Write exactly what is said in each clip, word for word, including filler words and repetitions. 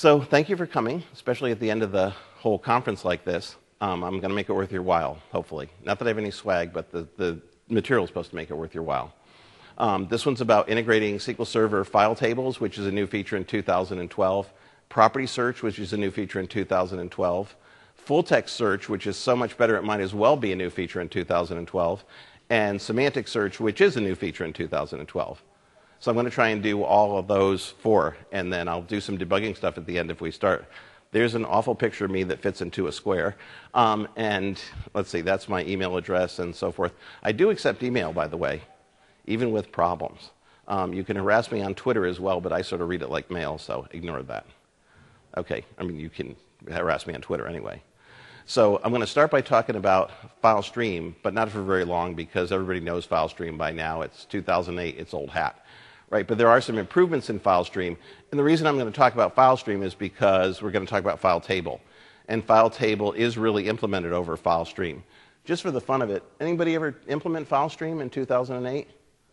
So thank you for coming, especially at the end of the whole conference like this. Um, I'm going to make it worth your while, hopefully. Not that I have any swag, but the, the material is supposed to make it worth your while. Um, this one's about integrating S Q L Server file tables, which is a new feature in two thousand twelve. Property search, which is a new feature in two thousand twelve. Full text search, which is so much better it might as well be a new feature in two thousand twelve. And semantic search, which is a new feature in two thousand twelve. So I'm going to try and do all of those four, and then I'll do some debugging stuff at the end if we start. There's an awful picture of me that fits into a square. Um, and let's see, that's my email address and so forth. I do accept email, by the way, even with problems. Um, you can harass me on Twitter as well, but I sort of read it like mail, so ignore that. Okay, I mean, you can harass me on Twitter anyway. So I'm going to start by talking about FileStream, but not for very long because everybody knows FileStream by now. It's two thousand eight, it's old hat. Right, but there are some improvements in FileStream. And the reason I'm going to talk about FileStream is because we're going to talk about FileTable. And FileTable is really implemented over FileStream. Just for the fun of it, anybody ever implement FileStream in two thousand eight?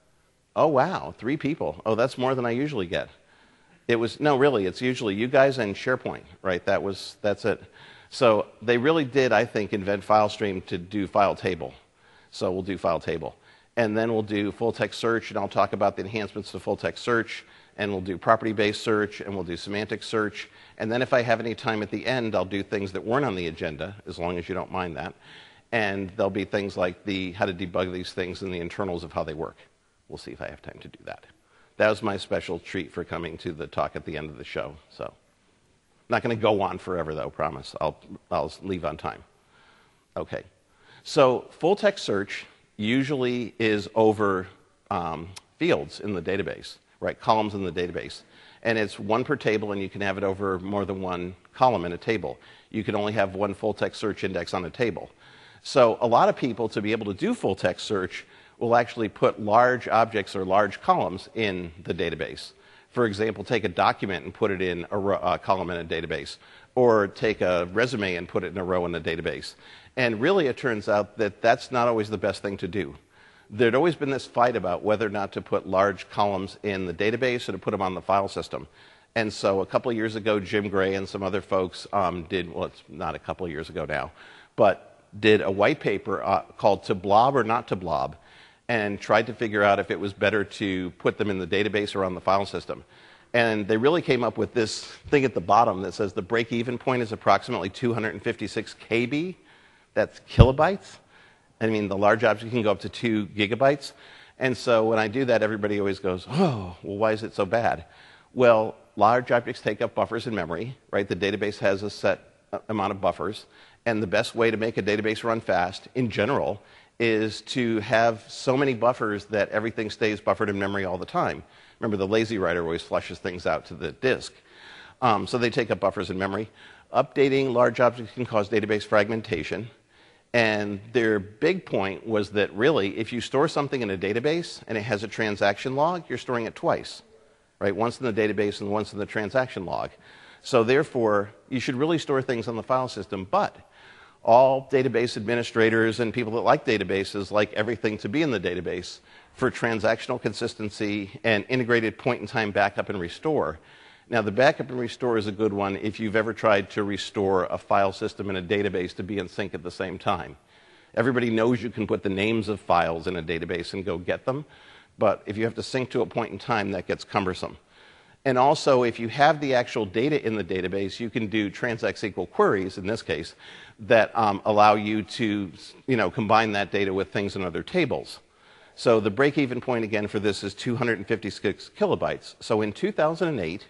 Oh, wow, three people. Oh, that's more than I usually get. It was, no, really, it's usually you guys and SharePoint, right? That was, that's it. So they really did, I think, invent FileStream to do FileTable. So we'll do FileTable. And then we'll do full text search, and I'll talk about the enhancements to full text search, and we'll do property-based search, and we'll do semantic search. And then if I have any time at the end, I'll do things that weren't on the agenda, as long as you don't mind that. And there'll be things like the how to debug these things and the internals of how they work. We'll see if I have time to do that. That was my special treat for coming to the talk at the end of the show. So I'm not going to go on forever, though, promise. I'll, I'll leave on time. Okay. So full text search usually is over um, fields in the database, right? Columns in the database. And it's one per table, and you can have it over more than one column in a table. You can only have one full text search index on a table. So a lot of people, to be able to do full text search, will actually put large objects or large columns in the database. For example, take a document and put it in a row, uh, column in a database, or take a resume and put it in a row in a database. And really, it turns out that that's not always the best thing to do. There'd always been this fight about whether or not to put large columns in the database or to put them on the file system. And so a couple of years ago, Jim Gray and some other folks um, did, well, it's not a couple of years ago now, but did a white paper uh, called To Blob or Not to Blob, and tried to figure out if it was better to put them in the database or on the file system. And they really came up with this thing at the bottom that says the break-even point is approximately two hundred fifty-six K B. That's kilobytes. I mean, the large object can go up to two gigabytes. And so when I do that, everybody always goes, oh, well, why is it so bad? Well, large objects take up buffers in memory, right? The database has a set amount of buffers. And the best way to make a database run fast, in general, is to have so many buffers that everything stays buffered in memory all the time. Remember, the lazy writer always flushes things out to the disk. Um, so they take up buffers in memory. Updating large objects can cause database fragmentation. And their big point was that really, if you store something in a database and it has a transaction log, you're storing it twice, right? Once in the database and once in the transaction log. So therefore, you should really store things on the file system. But all database administrators and people that like databases like everything to be in the database for transactional consistency and integrated point-in-time backup and restore. Now, the backup and restore is a good one if you've ever tried to restore a file system in a database to be in sync at the same time. Everybody knows you can put the names of files in a database and go get them, but if you have to sync to a point in time, that gets cumbersome. And also, if you have the actual data in the database, you can do TransX S Q L queries, in this case, that um, allow you to you know, combine that data with things in other tables. So the break-even point, again, for this is two hundred fifty-six kilobytes. So in two thousand eight,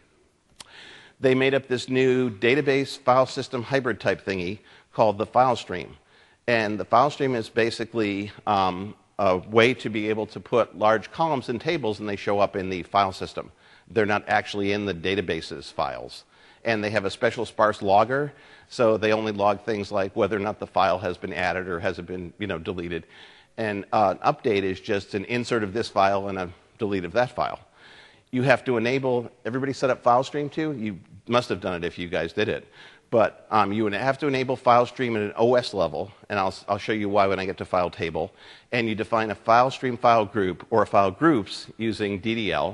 they made up this new database file system hybrid type thingy called the FileStream. And the FileStream is basically um, a way to be able to put large columns in tables, and they show up in the file system. They're not actually in the database's files. And they have a special sparse logger, so they only log things like whether or not the file has been added or has it been you know, deleted. And uh, an update is just an insert of this file and a delete of that file. You have to enable, everybody set up FileStream too? You must have done it if you guys did it. But um, you would have to enable FileStream at an O S level, and I'll, I'll show you why when I get to FileTable. And you define a FileStream file group or file groups using D D L.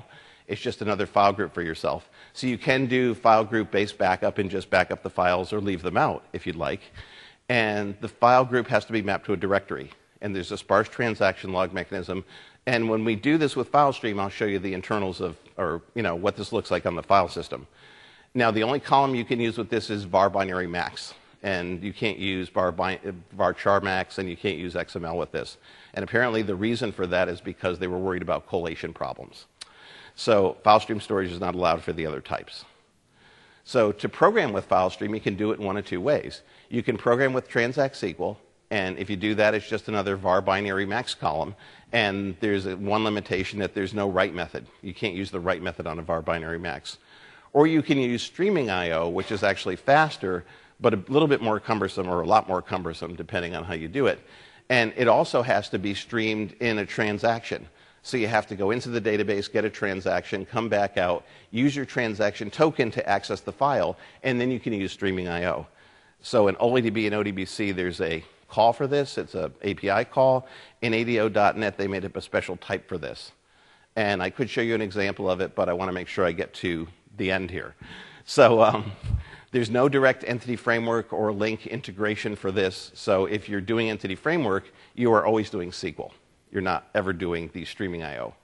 It's just another file group for yourself. So you can do file group-based backup and just back up the files or leave them out if you'd like. And the file group has to be mapped to a directory. And there's a sparse transaction log mechanism. And when we do this with FileStream, I'll show you the internals of, or you know, what this looks like on the file system. Now, the only column you can use with this is var binary max. And you can't use var, var char max, and you can't use X M L with this. And apparently the reason for that is because they were worried about collation problems. So FileStream storage is not allowed for the other types. So to program with FileStream, you can do it in one of two ways. You can program with Transact S Q L, and if you do that, it's just another var binary max column. And there's a, one limitation that there's no write method. You can't use the write method on a var binary max. Or you can use streaming I O, which is actually faster, but a little bit more cumbersome, or a lot more cumbersome, depending on how you do it. And it also has to be streamed in a transaction. So you have to go into the database, get a transaction, come back out, use your transaction token to access the file, and then you can use streaming I O. So in OLEDB and O D B C, there's a call for this. It's an A P I call. In A D O dot net, they made up a special type for this. And I could show you an example of it, but I want to make sure I get to the end here. So um, there's no direct entity framework or link integration for this. So if you're doing entity framework, you are always doing S Q L. You're not ever doing the streaming I O.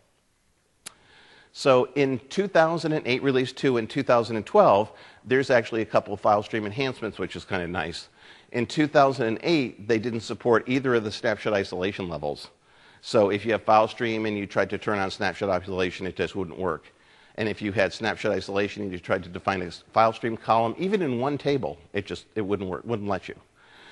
So in two thousand eight release two and two thousand twelve, there's actually a couple of file stream enhancements, which is kind of nice. In two thousand eight, they didn't support either of the snapshot isolation levels. So if you have file stream and you tried to turn on snapshot isolation, it just wouldn't work. And if you had snapshot isolation and you tried to define a file stream column, even in one table, it just it wouldn't work, wouldn't let you.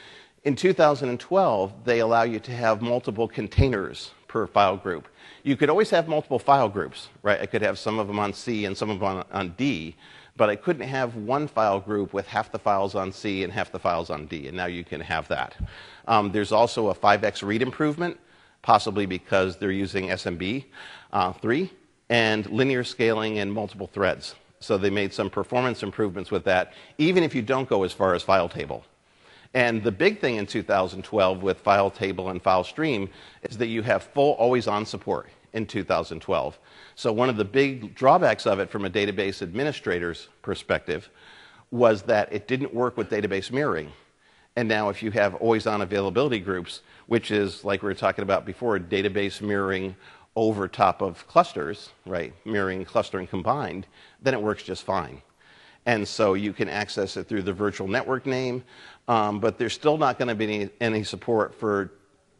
In two thousand twelve, they allow you to have multiple containers per file group. You could always have multiple file groups, right? I could have some of them on C and some of them on, on D, but I couldn't have one file group with half the files on C and half the files on D, and now you can have that. Um, there's also a five X read improvement, possibly because they're using S M B uh, three, and linear scaling and multiple threads. So they made some performance improvements with that, even if you don't go as far as file table. And the big thing in two thousand twelve with file table and file stream is that you have full always-on support in two thousand twelve. So one of the big drawbacks of it from a database administrator's perspective was that it didn't work with database mirroring. And now if you have always-on availability groups, which is, like we were talking about before, database mirroring over top of clusters, right, mirroring, clustering combined, then it works just fine. And so you can access it through the virtual network name, um, but there's still not going to be any, any support for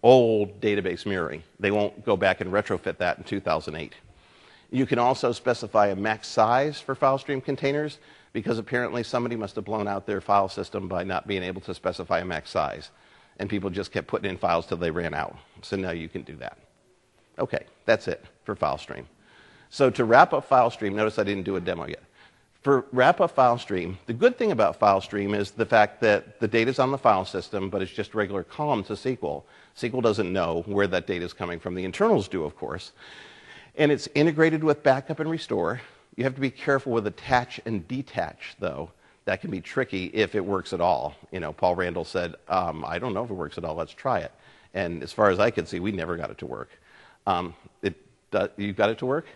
old database mirroring. They won't go back and retrofit that in two thousand eight. You can also specify a max size for file stream containers, because apparently somebody must have blown out their file system by not being able to specify a max size. And people just kept putting in files till they ran out. So now you can do that. Okay, that's it for FileStream. So to wrap up FileStream, notice I didn't do a demo yet. For wrap up FileStream, the good thing about FileStream is the fact that the data's on the file system, but it's just regular columns of S Q L. S Q L doesn't know where that data is coming from. The internals do, of course. And it's integrated with backup and restore. You have to be careful with attach and detach, though. That can be tricky if it works at all. You know, Paul Randall said, um, I don't know if it works at all, let's try it. And as far as I could see, we never got it to work. Um, it, uh, you got it to work?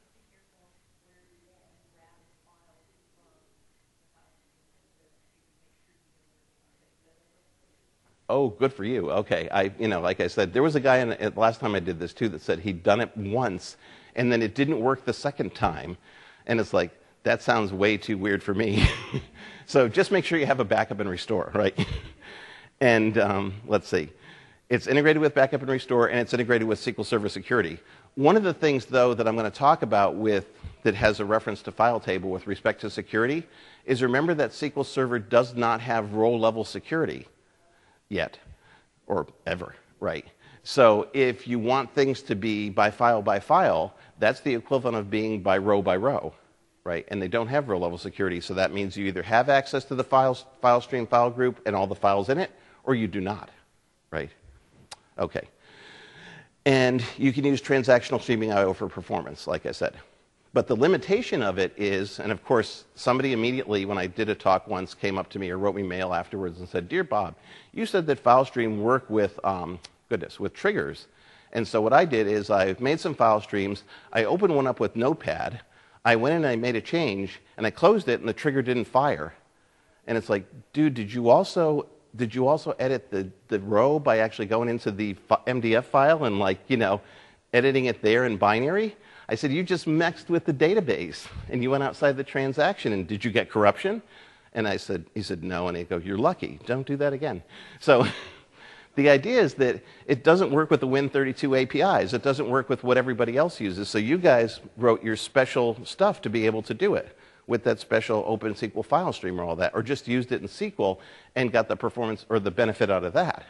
Oh, good for you. Okay. I, you know, like I said, there was a guy in the last time I did this too that said he'd done it once and then it didn't work the second time. And it's like, that sounds way too weird for me. So just make sure you have a backup and restore, right? And um, let's see. It's integrated with backup and restore, and it's integrated with S Q L Server Security. One of the things, though, that I'm going to talk about with that has a reference to file table with respect to security is remember that S Q L Server does not have row-level security yet, or ever, right? So if you want things to be by file by file, that's the equivalent of being by row by row, right? And they don't have row-level security, so that means you either have access to the files, file stream file group and all the files in it, or you do not, right? Okay. And you can use transactional streaming I O for performance, like I said. But the limitation of it is, and of course, somebody immediately, when I did a talk once, came up to me or wrote me mail afterwards and said, Dear Bob, you said that FileStream work with, um, goodness, with triggers. And so what I did is I made some file streams. I opened one up with Notepad. I went in and I made a change, and I closed it, and the trigger didn't fire. And it's like, dude, did you also did you also edit the, the row by actually going into the M D F file and, like, you know, editing it there in binary? I said, you just messed with the database, and you went outside the transaction, and did you get corruption? And I said, he said, no, and he goes, you're lucky. Don't do that again. So the idea is that it doesn't work with the Win thirty-two A P Is. It doesn't work with what everybody else uses. So you guys wrote your special stuff to be able to do it with that special Open S Q L file stream or all that, or just used it in S Q L and got the performance or the benefit out of that.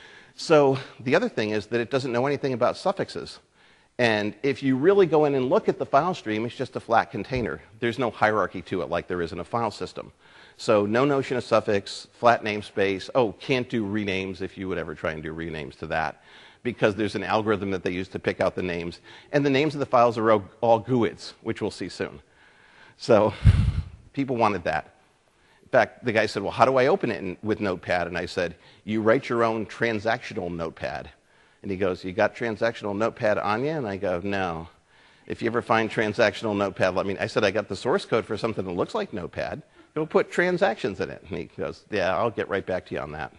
So the other thing is that it doesn't know anything about suffixes. And if you really go in and look at the file stream, it's just a flat container. There's no hierarchy to it like there is in a file system. So no notion of suffix, flat namespace. Oh, can't do renames if you would ever try and do renames to that, because there's an algorithm that they use to pick out the names. And the names of the files are all, all GUIDs, which we'll see soon. So people wanted that. In fact, the guy said, well, how do I open it in, with Notepad? And I said, you write your own transactional Notepad. And he goes, you got transactional Notepad on you? And I go, no. If you ever find transactional Notepad, let me. I said, I got the source code for something that looks like Notepad. It'll put transactions in it. And he goes, yeah, I'll get right back to you on that.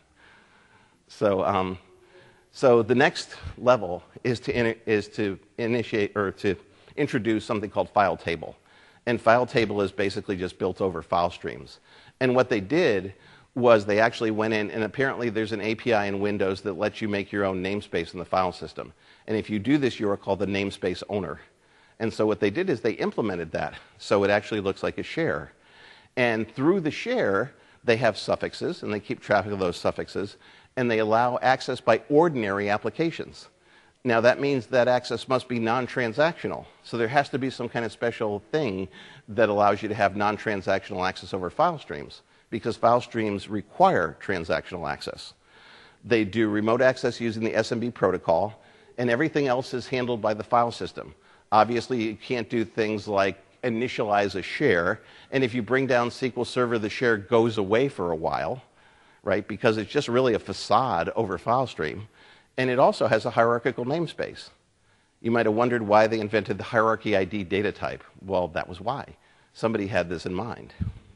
So, um, so the next level is to, in, is to initiate or to introduce something called file table. And file table is basically just built over file streams. And what they did was they actually went in, and apparently there's an A P I in Windows that lets you make your own namespace in the file system. And if you do this, you are called the namespace owner. And so what they did is they implemented that, so it actually looks like a share. And through the share, they have suffixes, and they keep track of those suffixes, and they allow access by ordinary applications. Now, that means that access must be non-transactional. So there has to be some kind of special thing that allows you to have non-transactional access over file streams, because file streams require transactional access. They do remote access using the S M B protocol, and everything else is handled by the file system. Obviously, you can't do things like initialize a share, and if you bring down S Q L Server, the share goes away for a while, right, because it's just really a facade over file stream. And it also has a hierarchical namespace. You might have wondered why they invented the hierarchy I D data type. Well, that was why. Somebody had this in mind.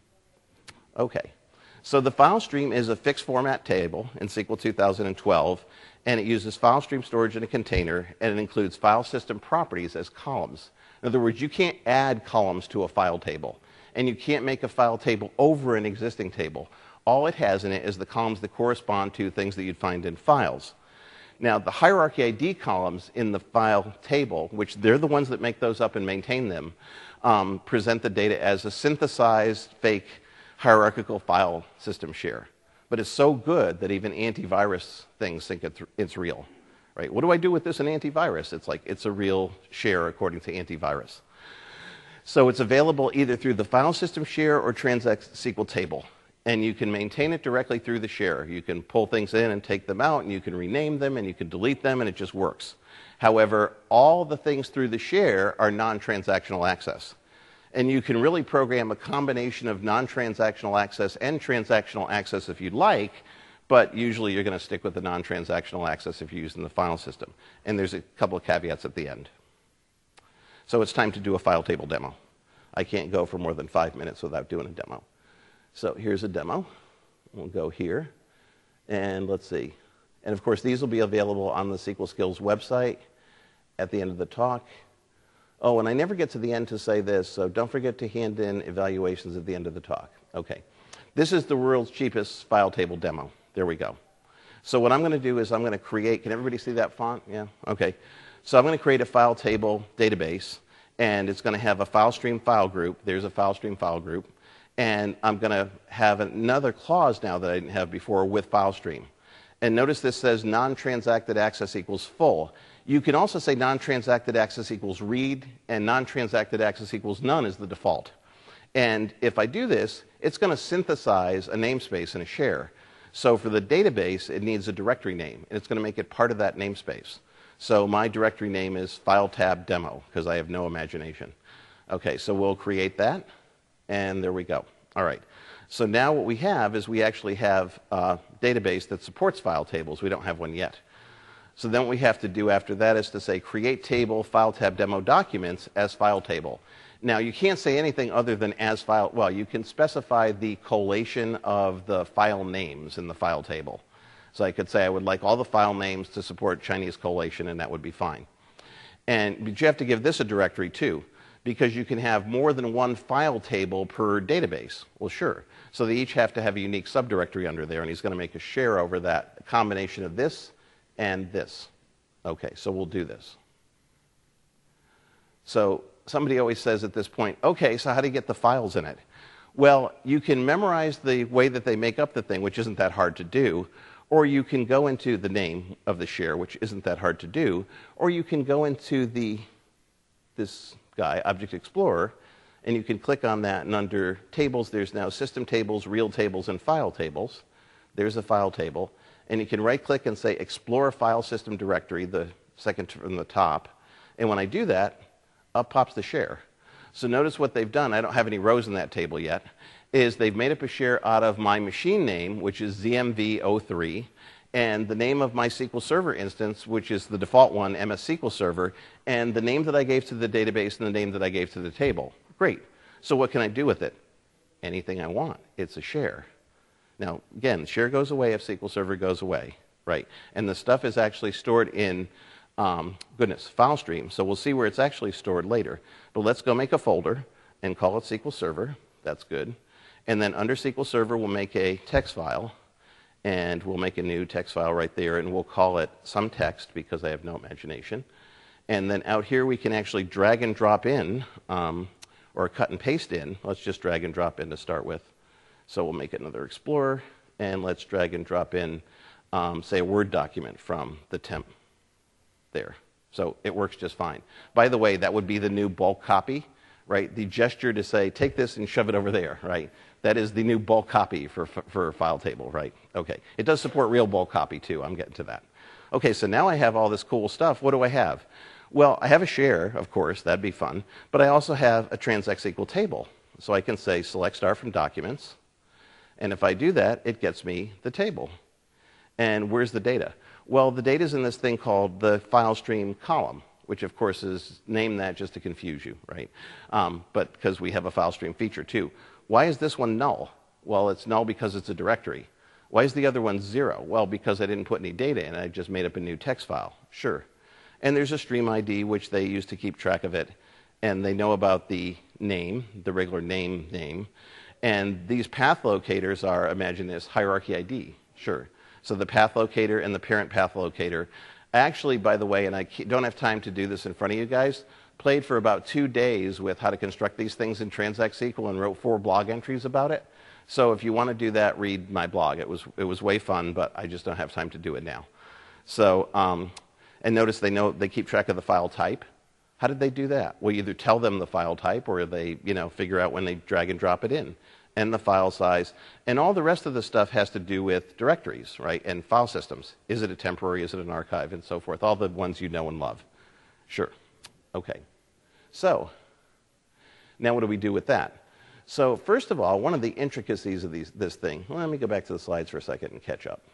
Okay, so the file stream is a fixed format table in S Q L two thousand twelve, and it uses file stream storage in a container, and it includes file system properties as columns. In other words, you can't add columns to a file table, and you can't make a file table over an existing table. All it has in it is the columns that correspond to things that you'd find in files. Now, the hierarchy I D columns in the file table, which they're the ones that make those up and maintain them, um, present the data as a synthesized fake hierarchical file system share. But it's so good that even antivirus things think it's, it's real. Right? What do I do with this in antivirus? It's like it's a real share according to antivirus. So it's available either through the file system share or Transact S Q L table. And you can maintain it directly through the share. You can pull things in and take them out, and you can rename them, and you can delete them, and it just works. However, all the things through the share are non-transactional access. And you can really program a combination of non-transactional access and transactional access if you'd like, but usually you're going to stick with the non-transactional access if you're using the file system. And there's a couple of caveats at the end. So it's time to do a file table demo. I can't go for more than five minutes without doing a demo. So here's a demo. We'll go here, and let's see. And of course, these will be available on the S Q L Skills website at the end of the talk. Oh, and I never get to the end to say this, so don't forget to hand in evaluations at the end of the talk. Okay. This is the world's cheapest file table demo. There we go. So what I'm going to do is I'm going to create, can everybody see that font? Yeah? Okay. So I'm going to create a file table database, and it's going to have a file stream file group. There's a file stream file group. And I'm going to have another clause now that I didn't have before with file stream. And notice this says non-transacted access equals full. You can also say non-transacted access equals read, and non-transacted access equals none is the default. And if I do this, it's going to synthesize a namespace in a share. So for the database, it needs a directory name, and it's going to make it part of that namespace. So my directory name is file tab demo, because I have no imagination. Okay, so we'll create that. And there we go. All right. So now what we have is we actually have a database that supports file tables. We don't have one yet. So then what we have to do after that is to say create table file tab demo documents as file table. Now, you can't say anything other than as file. Well, you can specify the collation of the file names in the file table. So I could say I would like all the file names to support Chinese collation, and that would be fine. And but you have to give this a directory too, because you can have more than one file table per database. Well, sure. So they each have to have a unique subdirectory under there, and he's going to make a share over that combination of this and this. Okay, so we'll do this. So somebody always says at this point, okay, so how do you get the files in it? Well, you can memorize the way that they make up the thing, which isn't that hard to do, or you can go into the name of the share, which isn't that hard to do, or you can go into the this guy, Object Explorer, and you can click on that, and under tables, there's now system tables, real tables, and file tables. There's a file table, and you can right-click and say Explore File System Directory, the second from the top, and when I do that, up pops the share. So notice what they've done. I don't have any rows in that table yet. Is they've made up a share out of my machine name, which is Z M V zero three, and the name of my S Q L Server instance, which is the default one, M S S Q L Server, and the name that I gave to the database and the name that I gave to the table. Great. So what can I do with it? Anything I want. It's a share. Now, again, share goes away if S Q L Server goes away, right? And the stuff is actually stored in, um, goodness, file stream. So we'll see where it's actually stored later. But let's go make a folder and call it S Q L Server. That's good. And then under S Q L Server, we'll make a text file. And we'll make a new text file right there, and we'll call it some text because I have no imagination. And then out here, we can actually drag and drop in, um, or cut and paste in. Let's just drag and drop in to start with. So we'll make another Explorer, and let's drag and drop in, um, say, a Word document from the temp there. So it works just fine. By the way, that would be the new bulk copy, right? The gesture to say, take this and shove it over there, right? That is the new bulk copy for, for file table, right? Okay. It does support real bulk copy, too. I'm getting to that. Okay, so now I have all this cool stuff. What do I have? Well, I have a share, of course. That'd be fun. But I also have a transx S Q L table. So I can say select star from documents. And if I do that, it gets me the table. And where's the data? Well, the data is in this thing called the file stream column, which, of course, is named that just to confuse you, right? Um, but because we have a file stream feature, too. Why is this one null? Well, it's null because it's a directory. Why is the other one zero? Well, because I didn't put any data in. I just made up a new text file. Sure. And there's a stream I D, which they use to keep track of it. And they know about the name, the regular name name. And these path locators are, imagine this, hierarchy I D. Sure. So the path locator and the parent path locator. Actually, by the way, and I don't have time to do this in front of you guys, played for about two days with how to construct these things in transx S Q L and wrote four blog entries about it. So if you want to do that, read my blog. It was, it was way fun, but I just don't have time to do it now. So, um, and notice they know they keep track of the file type. How did they do that? Well, you either tell them the file type or they, you know, figure out when they drag and drop it in. And the file size. And all the rest of the stuff has to do with directories, right? And file systems. Is it a temporary? Is it an archive? And so forth. All the ones you know and love. Sure. Okay. So, now what do we do with that? So, first of all, one of the intricacies of these, this thing, well, let me go back to the slides for a second and catch up.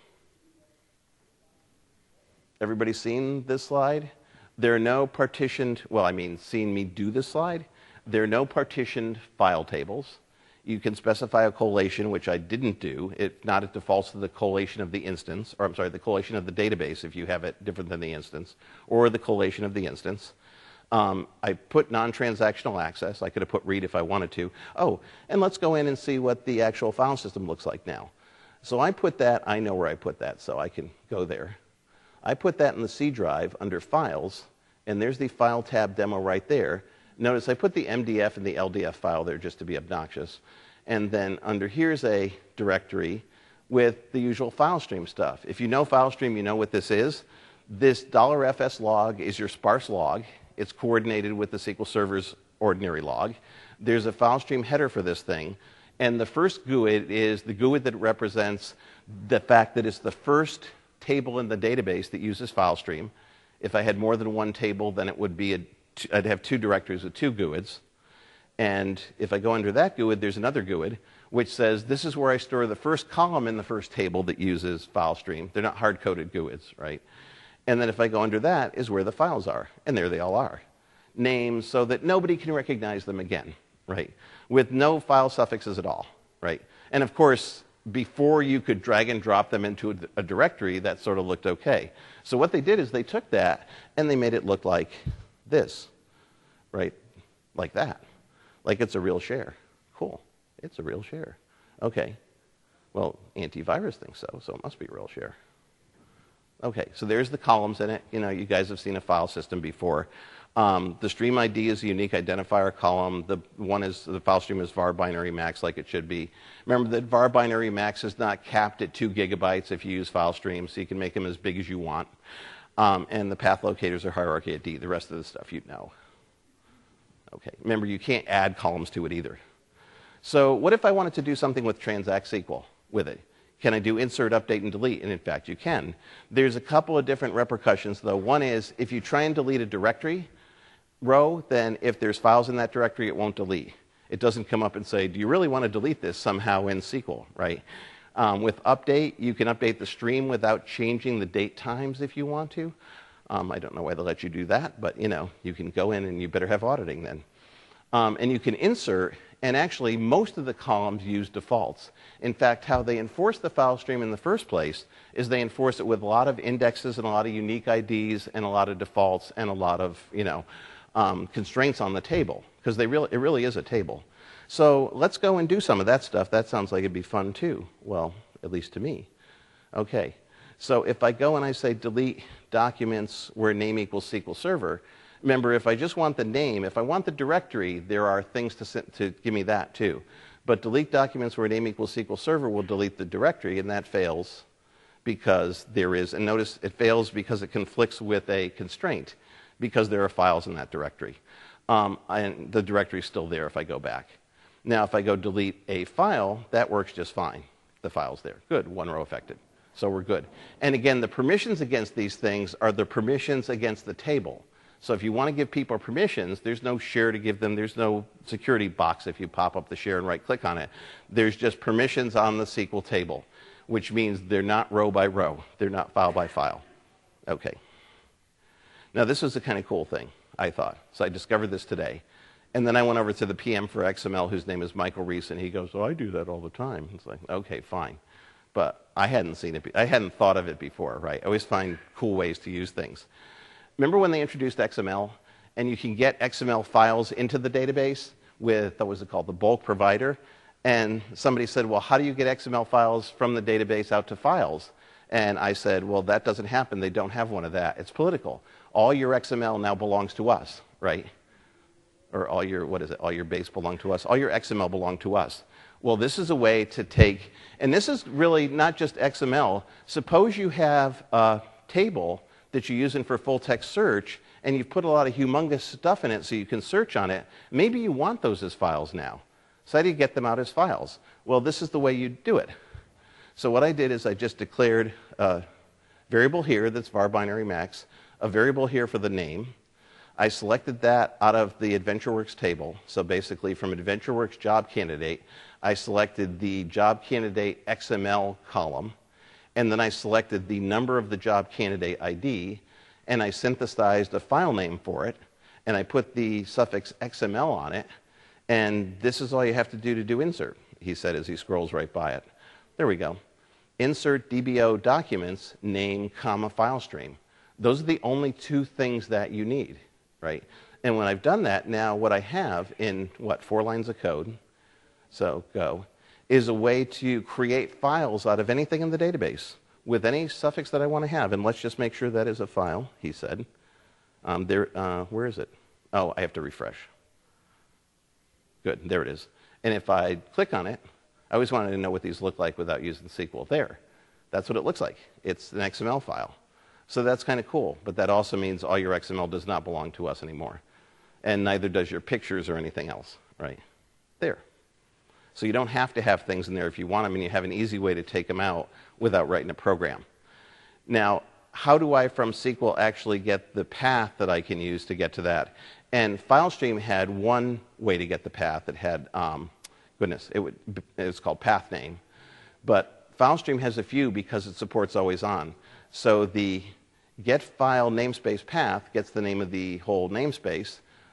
Everybody seen this slide? There are no partitioned, well, I mean, seen me do this slide. There are no partitioned file tables. You can specify a collation, which I didn't do. If not, it defaults to the collation of the instance, or I'm sorry, the collation of the database if you have it different than the instance, or the collation of the instance. Um, I put non-transactional access. I could have put read if I wanted to. Oh, and let's go in and see what the actual file system looks like now. So I put that, I know where I put that, so I can go there. I put that in the C drive under Files, and there's the File tab demo right there. Notice I put the M D F and the L D F file there just to be obnoxious. And then under here's a directory with the usual file stream stuff. If you know file stream, you know what this is. This $fs log is your sparse log. It's coordinated with the S Q L Server's ordinary log. There's a file stream header for this thing. And the first G U I D is the G U I D that represents the fact that it's the first table in the database that uses file stream. If I had more than one table, then it would be a I'd have two directories with two G U I Ds. And if I go under that G U I D, there's another G U I D, which says this is where I store the first column in the first table that uses file stream. They're not hard-coded G U I Ds, right? And then if I go under that is where the files are. And there they all are. names so that nobody can recognize them again, right? With no file suffixes at all, right? And of course, before you could drag and drop them into a, a directory, that sort of looked okay. So what they did is they took that and they made it look like this, right? Like that. Like it's a real share. Cool. It's a real share. Okay. Well, antivirus thinks so, so it must be a real share. Okay, so there's the columns in it. You know, you guys have seen a file system before. Um, the stream I D is a unique identifier column. The one is the file stream is var binary max, like it should be. Remember that var binary max is not capped at two gigabytes if you use file streams, so you can make them as big as you want. Um, and the path locators are hierarchy at D. The rest of the stuff you know. Okay, remember you can't add columns to it either. So what if I wanted to do something with transact S Q L with it? Can I do insert, update, and delete? And in fact, you can. There's a couple of different repercussions, though. One is if you try and delete a directory row, then if there's files in that directory, it won't delete. It doesn't come up and say, do you really want to delete this somehow in S Q L, right? Um, with update, you can update the stream without changing the date times if you want to. Um, I don't know why they let you do that, but you know, you can go in and you better have auditing then. Um, and you can insert, and actually most of the columns use defaults. In fact, how they enforce the file stream in the first place is they enforce it with a lot of indexes and a lot of unique I Ds and a lot of defaults and a lot of, you know, um, constraints on the table, because they really, it really is a table. So let's go and do some of that stuff. That sounds like it'd be fun too. Well, at least to me. Okay, so if I go and I say delete documents where name equals S Q L Server, remember, if I just want the name, if I want the directory, there are things to, to give me that too. But delete documents where name equals S Q L Server will delete the directory, and that fails because there is, and notice it fails because it conflicts with a constraint, because there are files in that directory. Um, and the directory is still there if I go back. Now, if I go delete a file, that works just fine. The file's there. Good, one row affected. So we're good. And again, the permissions against these things are the permissions against the table. So if you want to give people permissions, there's no share to give them. There's no security box if you pop up the share and right-click on it. There's just permissions on the S Q L table, which means they're not row by row. They're not file by file. Okay. Now, this was a kind of cool thing, I thought. So I discovered this today. And then I went over to the P M for X M L, whose name is Michael Reese, and he goes, oh, I do that all the time. It's like, okay, fine. But I hadn't seen it. I hadn't thought of it before, right? I always find cool ways to use things. Remember when they introduced X M L, and you can get X M L files into the database with, what was it called, the bulk provider? And somebody said, well, how do you get X M L files from the database out to files? And I said, well, that doesn't happen. They don't have one of that. It's political. All your X M L now belongs to us, right? Or all your, what is it, all your base belong to us. All your X M L belong to us. Well, this is a way to take, and this is really not just X M L. Suppose you have a table that you're using for full text search, and you've put a lot of humongous stuff in it so you can search on it. Maybe you want those as files now. So how do you get them out as files? Well, this is the way you do it. So what I did is I just declared a variable here that's var binary max, a variable here for the name. I selected that out of the AdventureWorks table. So basically from AdventureWorks job candidate, I selected the job candidate X M L column, and then I selected the number of the job candidate I D, and I synthesized a file name for it, and I put the suffix X M L on it, and this is all you have to do to do insert, he said as he scrolls right by it. There we go. Insert D B O documents, name, comma, file stream. Those are the only two things that you need, right? And when I've done that, now what I have in, what, four lines of code, so go, is a way to create files out of anything in the database with any suffix that I want to have. And let's just make sure that is a file, he said. Um, there, uh, where is it? Oh, I have to refresh. Good, there it is. And if I click on it, I always wanted to know what these look like without using S Q L. There, that's what it looks like. It's an X M L file. So that's kind of cool, but that also means all your X M L does not belong to us anymore. And neither does your pictures or anything else, right? There. So you don't have to have things in there if you want them, and you have an easy way to take them out without writing a program. Now, how do I, from S Q L, actually get the path that I can use to get to that? And FileStream had one way to get the path. It had, um, goodness, it, would, it was called path name. But FileStream has a few because it supports always on. So the get file namespace path gets the name of the whole namespace.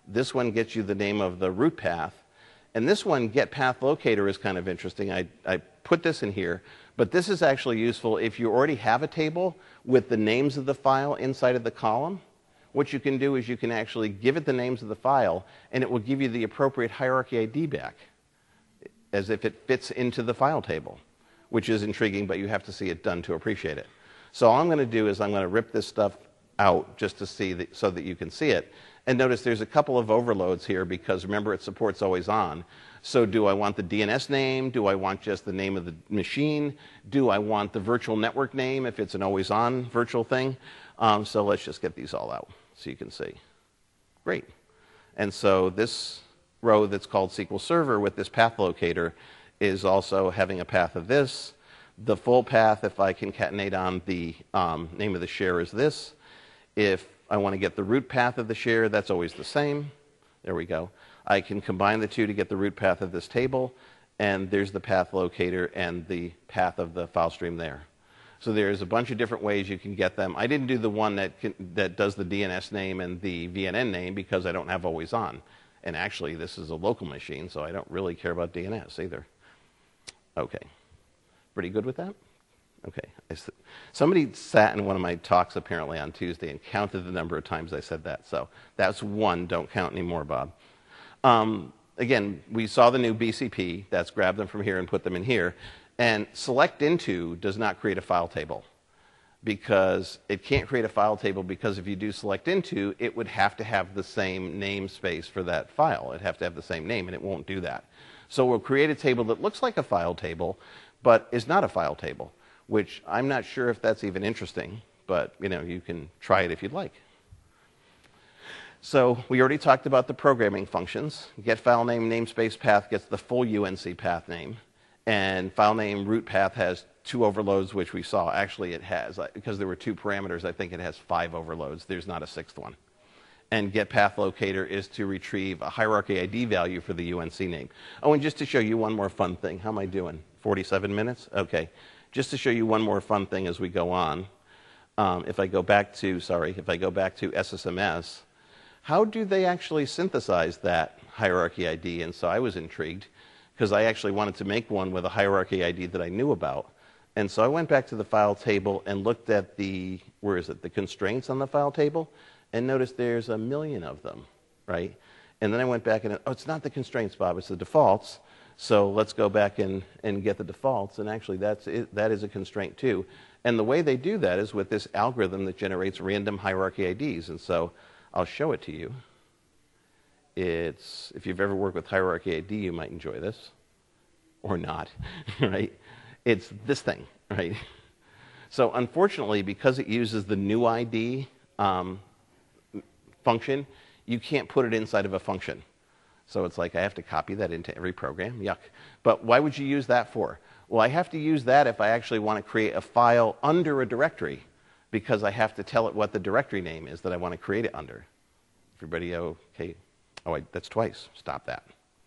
This one gets you the name of the root path. And this one, get path locator, is kind of interesting. I, I put this in here, but this is actually useful if you already have a table with the names of the file inside of the column. What you can do is you can actually give it the names of the file, and it will give you the appropriate hierarchy I D back, as if it fits into the file table, which is intriguing, but you have to see it done to appreciate it. So all I'm going to do is I'm going to rip this stuff out just to see that, so that you can see it. And notice there's a couple of overloads here because remember it supports always on. So do I want the D N S name? Do I want just the name of the machine? Do I want the virtual network name if it's an always on virtual thing? Um, so let's just get these all out so you can see. Great. And so this row that's called S Q L Server with this path locator is also having a path of this. The full path, if I concatenate on the um, name of the share, is this. If I want to get the root path of the share, that's always the same. There we go. I can combine the two to get the root path of this table, and there's the path locator and the path of the file stream there. So there's a bunch of different ways you can get them. I didn't do the one that, can, that does the D N S name and the V N N name because I don't have always on. And actually, this is a local machine, so I don't really care about D N S either. Okay. Pretty good with that? Okay. Somebody sat in one of my talks apparently on Tuesday and counted the number of times I said that. So that's one. Don't count anymore, Bob. Um, again, we saw the new B C P. That's grab them from here and put them in here. And select into does not create a file table because it can't create a file table because if you do select into, it would have to have the same namespace for that file. It'd have to have the same name, and it won't do that. So we'll create a table that looks like a file table, but is not a file table, which I'm not sure if that's even interesting, but you know, you can try it if you'd like. So we already talked about the programming functions. Get file name namespace path gets the full U N C path name. And file name root path has two overloads, which we saw. Actually, it has. Because there were two parameters, I think it has five overloads. There's not a sixth one. And get path locator is to retrieve a hierarchy I D value for the U N C name. Oh, and just to show you one more fun thing. How am I doing? forty-seven minutes? Okay. Just to show you one more fun thing as we go on. Um, if I go back to, sorry, if I go back to S S M S, how do they actually synthesize that hierarchy I D? And so I was intrigued, because I actually wanted to make one with a hierarchy I D that I knew about. And so I went back to the file table and looked at the, where is it, the constraints on the file table, and noticed there's a million of them, right? And then I went back and, oh, it's not the constraints, Bob, it's the defaults. So let's go back and, and get the defaults, and actually that's it, that is a constraint too. And the way they do that is with this algorithm that generates random hierarchy I Ds. And so I'll show it to you. It's, if you've ever worked with hierarchy I D, you might enjoy this, or not, right? It's this thing, right? So unfortunately, because it uses the new I D um, function, you can't put it inside of a function. So it's like I have to copy that into every program, yuck. But why would you use that for? Well, I have to use that if I actually want to create a file under a directory, because I have to tell it what the directory name is that I want to create it under. Everybody okay? Oh, wait, that's twice. Stop that.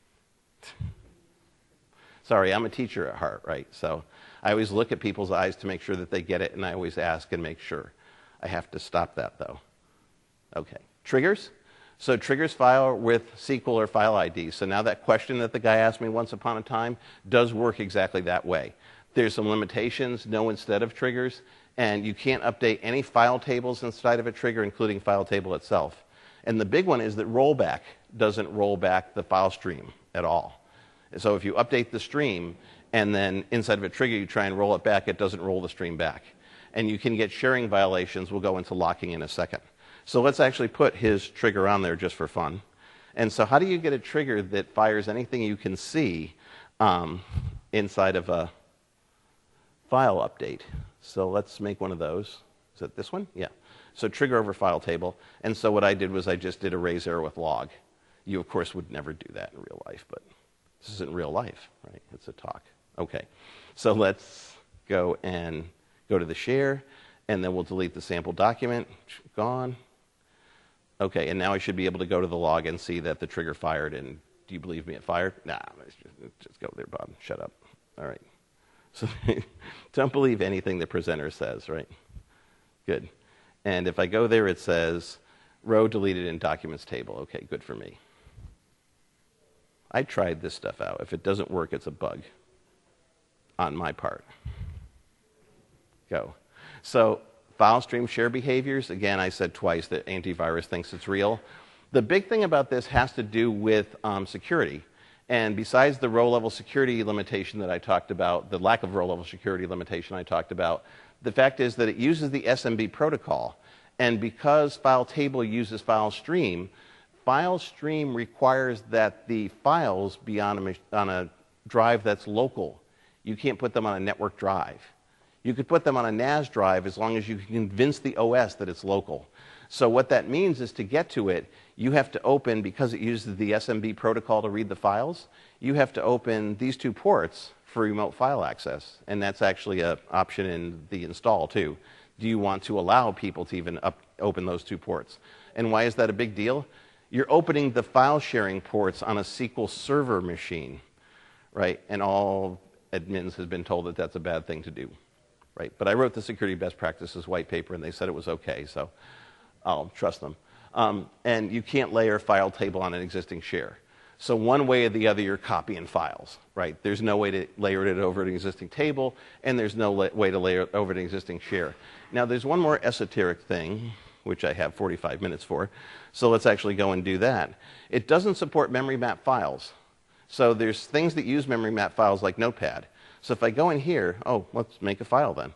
Sorry, I'm a teacher at heart, right? So I always look at people's eyes to make sure that they get it, and I always ask and make sure. I have to stop that, though. Okay. Triggers. So triggers file with S Q L or file I D. So now that question that the guy asked me once upon a time does work exactly that way. There's some limitations, no instead of triggers, and you can't update any file tables inside of a trigger, including file table itself. And the big one is that rollback doesn't roll back the file stream at all. So if you update the stream and then inside of a trigger you try and roll it back, it doesn't roll the stream back. And you can get sharing violations. We'll go into locking in a second. So let's actually put his trigger on there just for fun. And so how do you get a trigger that fires anything you can see um, inside of a file update? So let's make one of those. Is it this one? Yeah. So trigger over file table. And so what I did was I just did a raise error with log. You, of course, would never do that in real life, but this isn't real life, right? It's a talk. Okay. So let's go and go to the share, and then we'll delete the sample document. Gone. Okay, and now I should be able to go to the log and see that the trigger fired. And do you believe me it fired? Nah, let's just, let's just go there, Bob. Shut up. All right. So don't believe anything the presenter says, right? Good. And if I go there, it says Row deleted in documents table. Okay, good for me. I tried this stuff out. If it doesn't work, it's a bug on my part. Go. So file stream share behaviors. Again, I said twice that antivirus thinks it's real. The big thing about this has to do with um, security. And besides the row-level security limitation that I talked about, the lack of row-level security limitation I talked about, the fact is that it uses the S M B protocol. And because file table uses file stream, file stream requires that the files be on a, on a drive that's local. You can't put them on a network drive. You could put them on a N A S drive as long as you can convince the O S that it's local. So what that means is to get to it, you have to open, because it uses the S M B protocol to read the files, you have to open these two ports for remote file access. And that's actually an option in the install too. Do you want to allow people to even up, open those two ports? And why is that a big deal? You're opening the file sharing ports on a S Q L Server machine, right? And all admins have been told that that's a bad thing to do, right? But I wrote the security best practices white paper and they said it was okay, so I'll trust them. Um, and you can't layer file table on an existing share. So one way or the other, you're copying files, right? There's no way to layer it over an existing table, and there's no way to layer it over an existing share. Now, there's one more esoteric thing, which I have forty-five minutes for, so let's actually go and do that. It doesn't support memory map files. So there's things that use memory map files like Notepad. So if I go in here, oh, let's make a file then.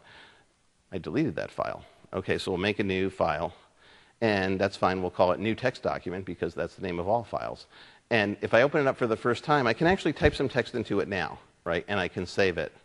I deleted that file. Okay, so we'll make a new file, and that's fine. We'll call it new text document because that's the name of all files. And if I open it up for the first time, I can actually type some text into it now, right? And I can save it.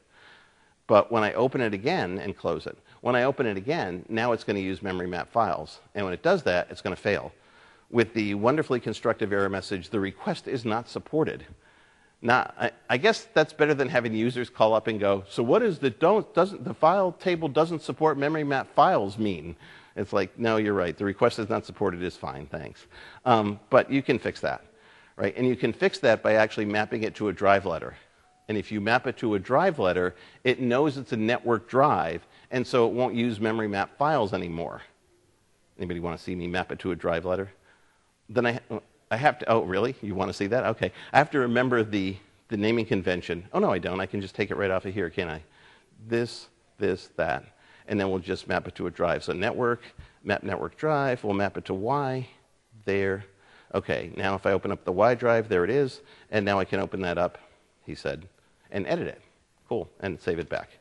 But when I open it again and close it, when I open it again, now it's going to use memory map files. And when it does that, it's going to fail. With the wonderfully constructive error message, the request is not supported. Now, I, I guess that's better than having users call up and go, so what is the don't, doesn't, the file table doesn't support memory map files mean? It's like, no, you're right. The request is not supported is fine, thanks. Um, but you can fix that. Right? And you can fix that by actually mapping it to a drive letter. And if you map it to a drive letter, it knows it's a network drive, and so it won't use memory map files anymore. Anybody want to see me map it to a drive letter? Then I, I have to, oh, really? You want to see that? Okay. I have to remember the, the naming convention. Oh, no, I don't. I can just take it right off of here, can't I? This, this, that. And then we'll just map it to a drive. So network, map network drive, we'll map it to Y, there. Okay, now if I open up the Y drive, there it is, and now I can open that up, he said, and edit it. Cool, and save it back.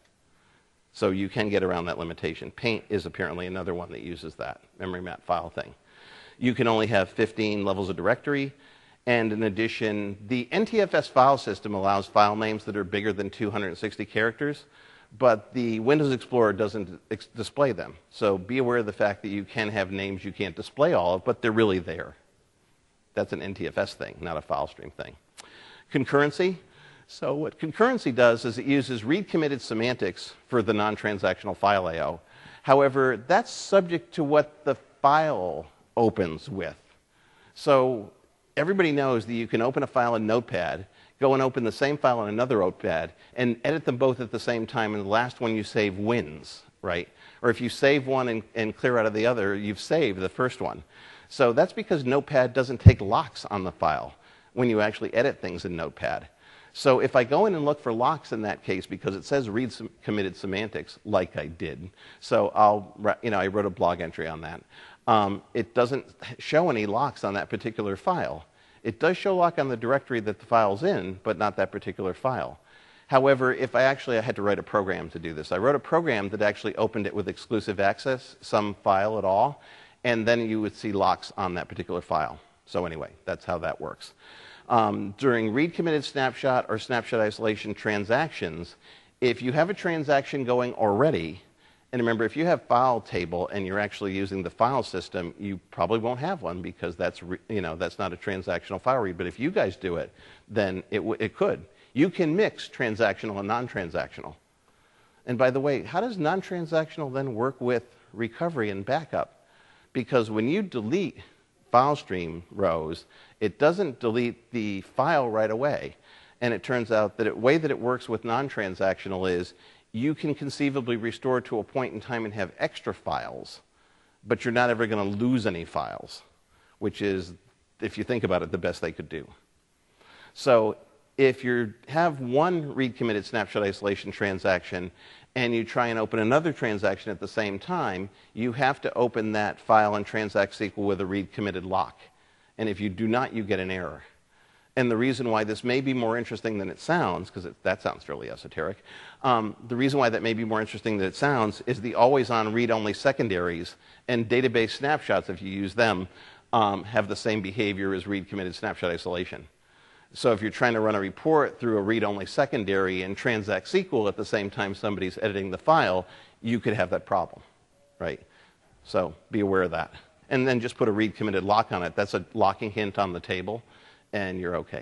So you can get around that limitation. Paint is apparently another one that uses that memory map file thing. You can only have fifteen levels of directory, and in addition, the N T F S file system allows file names that are bigger than two hundred sixty characters, but the Windows Explorer doesn't ex display them. So be aware of the fact that you can have names you can't display all of, but they're really there. That's an N T F S thing, not a file stream thing. Concurrency. So what concurrency does is it uses read-committed semantics for the non-transactional file A O. However, that's subject to what the file opens with. So everybody knows that you can open a file in Notepad, go and open the same file in another Notepad, and edit them both at the same time, and the last one you save wins, right? Or if you save one and, and clear out of the other, you've saved the first one. So that's because Notepad doesn't take locks on the file when you actually edit things in Notepad. So if I go in and look for locks in that case, because it says read some committed semantics, like I did, so I'll, you know, I wrote a blog entry on that. Um, it doesn't show any locks on that particular file. It does show lock on the directory that the file's in, but not that particular file. However, if I actually I had to write a program to do this, I wrote a program that actually opened it with exclusive access, some file at all, and then you would see locks on that particular file. So anyway, that's how that works. Um, during read-committed snapshot or snapshot isolation transactions, if you have a transaction going already, and remember, if you have file table and you're actually using the file system, you probably won't have one because that's, re you know, that's not a transactional file read. But if you guys do it, then it, w it could. You can mix transactional and non-transactional. And by the way, how does non-transactional then work with recovery and backup? Because when you delete file stream rows, it doesn't delete the file right away. And it turns out that the way that it works with non-transactional is you can conceivably restore to a point in time and have extra files, but you're not ever going to lose any files. which is, if you think about it, the best they could do. So if you have one read committed snapshot isolation transaction and you try and open another transaction at the same time, you have to open that file and transact S Q L with a read committed lock. And if you do not, you get an error. And the reason why this may be more interesting than it sounds, because that sounds fairly esoteric, um, the reason why that may be more interesting than it sounds is the always-on read-only secondaries and database snapshots, if you use them, um, have the same behavior as read-committed snapshot isolation. So if you're trying to run a report through a read-only secondary and transact S Q L at the same time somebody's editing the file, you could have that problem, right? So be aware of that. And then just put a read-committed lock on it. That's a locking hint on the table, and you're okay.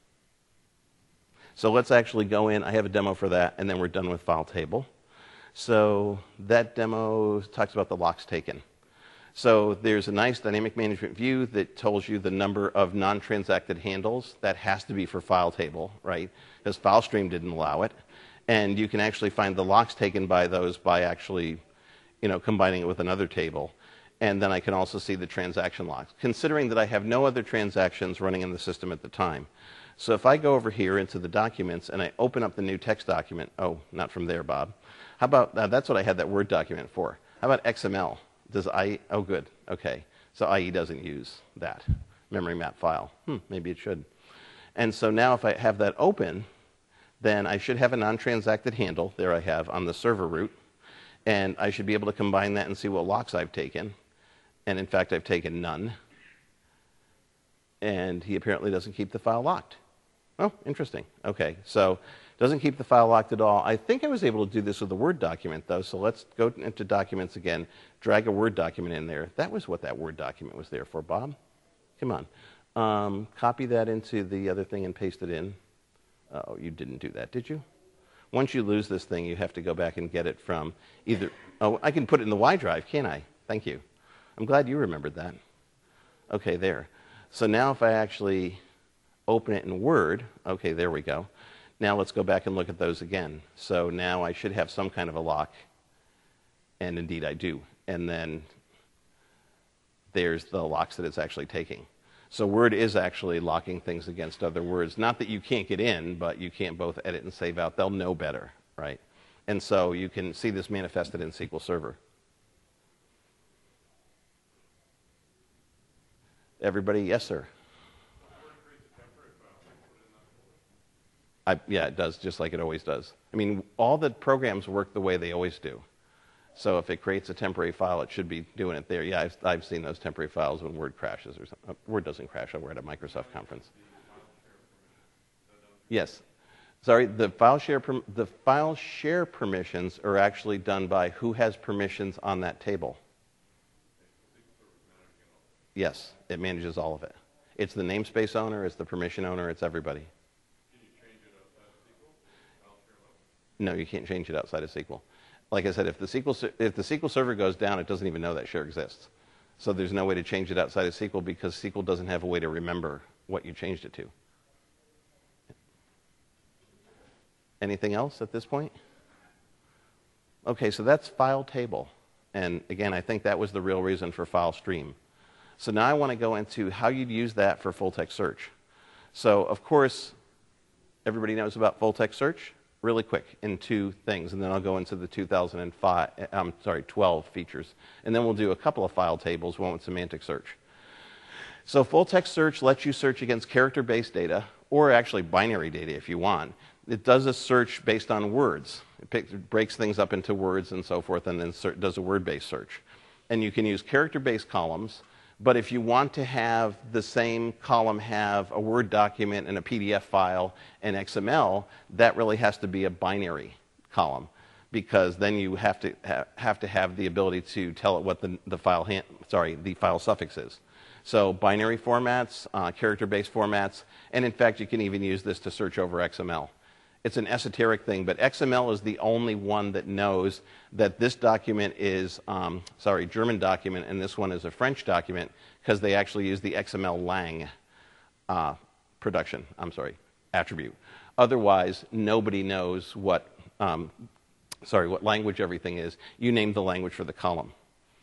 So let's actually go in. I have a demo for that, and then we're done with file table. So that demo talks about the locks taken. So there's a nice dynamic management view that tells you the number of non-transacted handles. That has to be for file table, right? Because FileStream didn't allow it. And you can actually find the locks taken by those by actually, you know, combining it with another table. And then I can also see the transaction locks, considering that I have no other transactions running in the system at the time. So if I go over here into the documents and I open up the new text document, oh, not from there, Bob. How about, uh, that's what I had that Word document for. How about X M L? Does I E, oh good, okay. So I E doesn't use that memory map file. Hmm, maybe it should. And so now if I have that open, then I should have a non-transacted handle, there I have, on the server root. And I should be able to combine that and see what locks I've taken. And in fact, I've taken none. And he apparently doesn't keep the file locked. Oh, interesting. Okay, so doesn't keep the file locked at all. I think I was able to do this with a Word document, though, so let's go into documents again, drag a Word document in there. That was what that Word document was there for, Bob. Come on. Um, copy that into the other thing and paste it in. Oh, you didn't do that, did you? Once you lose this thing, you have to go back and get it from either... Oh, I can put it in the Y drive, can't I? Thank you. I'm glad you remembered that. Okay, there. So now if I actually open it in Word, okay, there we go. Now let's go back and look at those again. So now I should have some kind of a lock, and indeed I do. And then there's the locks that it's actually taking. So Word is actually locking things against other words. Not that you can't get in, but you can't both edit and save out. They'll know better, right? And so you can see this manifested in S Q L Server. Everybody, yes, sir? I, yeah, it does, just like it always does. I mean, all the programs work the way they always do. So if it creates a temporary file, it should be doing it there. Yeah, I've, I've seen those temporary files when Word crashes or something. Word doesn't crash. We're at a Microsoft conference. Yes. Sorry, the file share the file share permissions are actually done by who has permissions on that table. Yes, it manages all of it. It's the namespace owner, it's the permission owner, it's everybody. No, you can't change it outside of S Q L. Like I said, if the S Q L, if the S Q L server goes down, it doesn't even know that share exists. So there's no way to change it outside of S Q L because S Q L doesn't have a way to remember what you changed it to. Anything else at this point? Okay, so that's file table. And again, I think that was the real reason for file stream. So now I want to go into how you'd use that for full text search. So of course, everybody knows about full text search. Really quick in two things, and then I'll go into the two thousand five, I'm sorry, twelve features. And then we'll do a couple of file tables, one with semantic search. So full text search lets you search against character-based data, or actually binary data if you want. It does a search based on words. It, picks, it breaks things up into words and so forth, and then ser- does a word-based search. And you can use character-based columns, but if you want to have the same column have a Word document and a P D F file and X M L, that really has to be a binary column, because then you have to ha- have to have the ability to tell it what the, the file ha- sorry the file suffix is. So binary formats, uh, character-based formats, and in fact you can even use this to search over X M L. It's an esoteric thing, but X M L is the only one that knows that this document is, um, sorry, German document, and this one is a French document, because they actually use the X M L lang uh, production, I'm sorry, attribute. Otherwise, nobody knows what, um, sorry, what language everything is. You name the language for the column.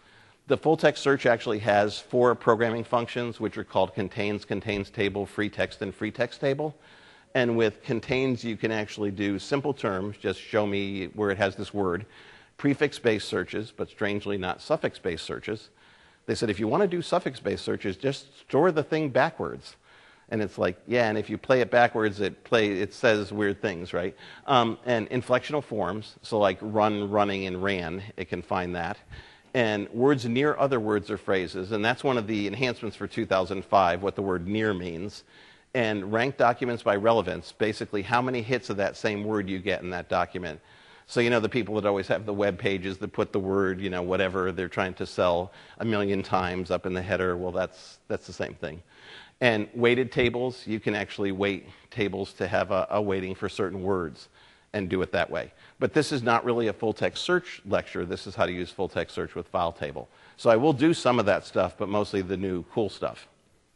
The full text search actually has four programming functions, which are called contains, contains table, free text, and free text table. And with contains, you can actually do simple terms, just show me where it has this word, prefix-based searches, but strangely not suffix-based searches. They said if you want to do suffix-based searches, just store the thing backwards. And it's like, yeah, and if you play it backwards, it play it says weird things, right? Um, and inflectional forms, so like run, running, and ran, it can find that. And words near other words or phrases, and that's one of the enhancements for two thousand five, what the word near means. And rank documents by relevance, basically how many hits of that same word you get in that document. So you know the people that always have the web pages that put the word, you know, whatever they're trying to sell a million times up in the header, well, that's, that's the same thing. And weighted tables, you can actually weight tables to have a, a weighting for certain words and do it that way. But this is not really a full-text search lecture. This is how to use full-text search with file table. So I will do some of that stuff, but mostly the new cool stuff.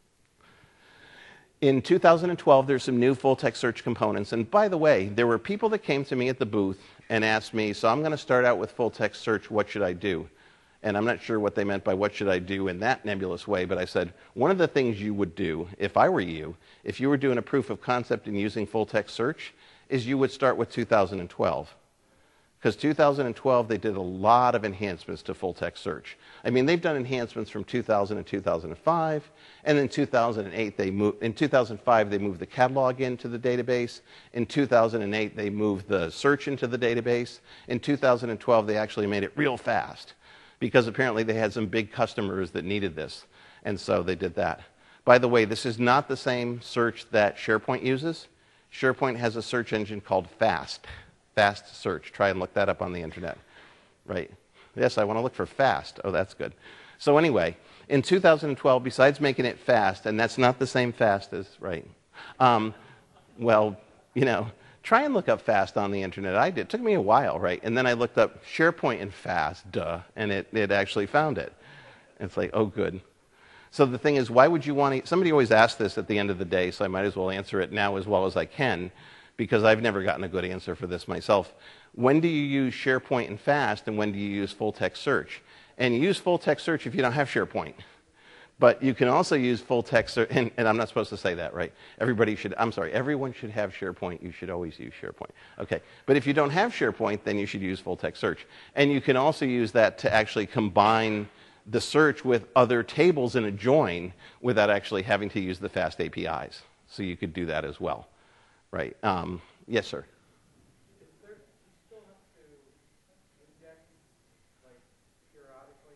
In two thousand twelve, there's some new full-text search components. And by the way, there were people that came to me at the booth and asked me, so I'm going to start out with full-text search, what should I do? And I'm not sure what they meant by what should I do in that nebulous way, but I said, one of the things you would do, if I were you, if you were doing a proof of concept and using full-text search, is you would start with two thousand twelve. Because two thousand twelve, they did a lot of enhancements to full-text search. I mean, they've done enhancements from two thousand and two thousand five, and in two thousand eight, they moved, in two thousand five, they moved the catalog into the database. In two thousand eight, they moved the search into the database. In two thousand twelve, they actually made it real fast, because apparently they had some big customers that needed this, and so they did that. By the way, this is not the same search that SharePoint uses. SharePoint has a search engine called FAST. Fast search. Try and look that up on the internet. Right. Yes, I want to look for fast. Oh, that's good. So anyway, in two thousand twelve, besides making it fast, and that's not the same fast as, right, um, well, you know, try and look up fast on the internet. I did. It took me a while, right? And then I looked up SharePoint and fast, duh, and it, it actually found it. It's like, oh, good. So the thing is, why would you want to, somebody always asks this at the end of the day, so I might as well answer it now as well as I can, because I've never gotten a good answer for this myself. When do you use SharePoint and FAST, and when do you use full-text search? And you use full-text search if you don't have SharePoint. But you can also use full-text search, and, and I'm not supposed to say that, right? Everybody should, I'm sorry, everyone should have SharePoint. You should always use SharePoint. Okay, but if you don't have SharePoint, then you should use full-text search. And you can also use that to actually combine the search with other tables in a join without actually having to use the FAST A P Is. So you could do that as well. Right. Um, yes, sir. Is there, do you still have to index, like, periodically?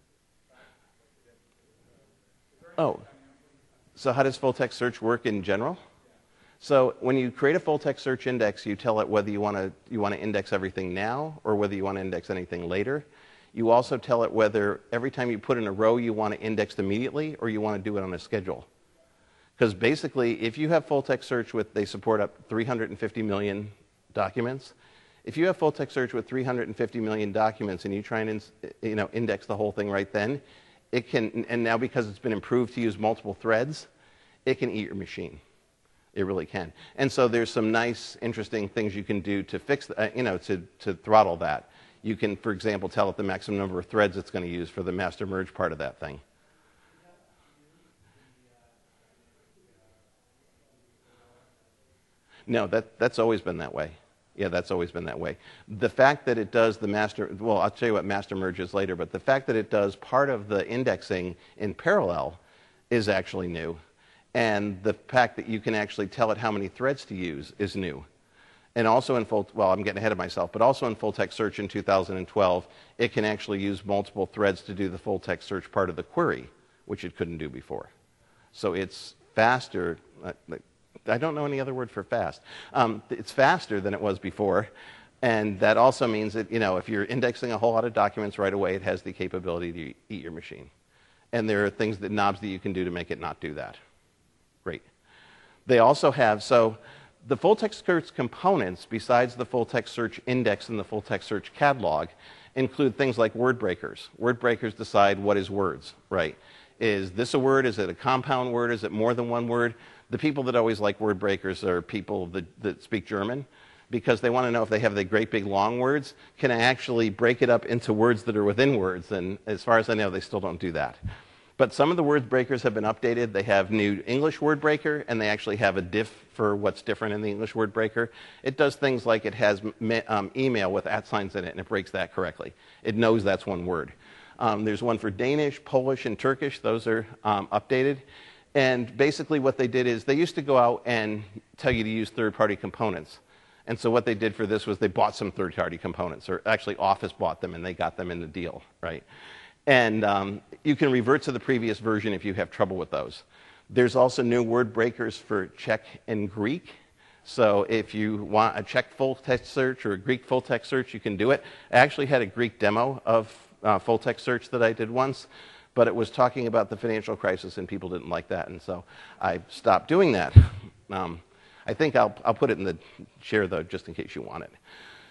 Oh. So how does full-text search work in general? Yeah. So when you create a full-text search index, you tell it whether you want to you want to index everything now or whether you want to index anything later. You also tell it whether every time you put in a row you want to index immediately or you want to do it on a schedule. Because basically, if you have full-text search with, they support up three hundred fifty million documents. If you have full-text search with three hundred fifty million documents and you try and you know, index the whole thing right then, it can, and now because it's been improved to use multiple threads, it can eat your machine. It really can. And so there's some nice, interesting things you can do to fix, uh, you know, to, to throttle that. You can, for example, tell it the maximum number of threads it's going to use for the master merge part of that thing. No, that, that's always been that way. Yeah, that's always been that way. The fact that it does the master, well, I'll tell you what master merge is later, but the fact that it does part of the indexing in parallel is actually new. And the fact that you can actually tell it how many threads to use is new. And also in full, well, I'm getting ahead of myself, but also in full-text search in two thousand twelve, it can actually use multiple threads to do the full-text search part of the query, which it couldn't do before. So it's faster. I don't know any other word for fast. Um, it's faster than it was before, and that also means that, you know, if you're indexing a whole lot of documents right away, it has the capability to eat your machine. And there are things, that knobs that you can do to make it not do that. Great. They also have, so the full-text search components, besides the full-text search index and the full-text search catalog, include things like word breakers. Word breakers decide what is words, right? Is this a word? Is it a compound word? Is it more than one word? The people that always like word breakers are people that, that speak German, because they want to know if they have the great big long words, can I actually break it up into words that are within words? And as far as I know, they still don't do that. But some of the word breakers have been updated. They have new English word breaker, and they actually have a diff for what's different in the English word breaker. It does things like it has um, email with at signs in it, and it breaks that correctly. It knows that's one word. Um, there's one for Danish, Polish, and Turkish. Those are um, updated. And basically what they did is they used to go out and tell you to use third-party components. And so what they did for this was they bought some third-party components, or actually Office bought them, and they got them in the deal, right? And um, you can revert to the previous version if you have trouble with those. There's also new word breakers for Czech and Greek. So if you want a Czech full-text search or a Greek full-text search, you can do it. I actually had a Greek demo of uh, full-text search that I did once, but it was talking about the financial crisis, and people didn't like that, and so I stopped doing that. Um, I think I'll, I'll put it in the share, though, just in case you want it.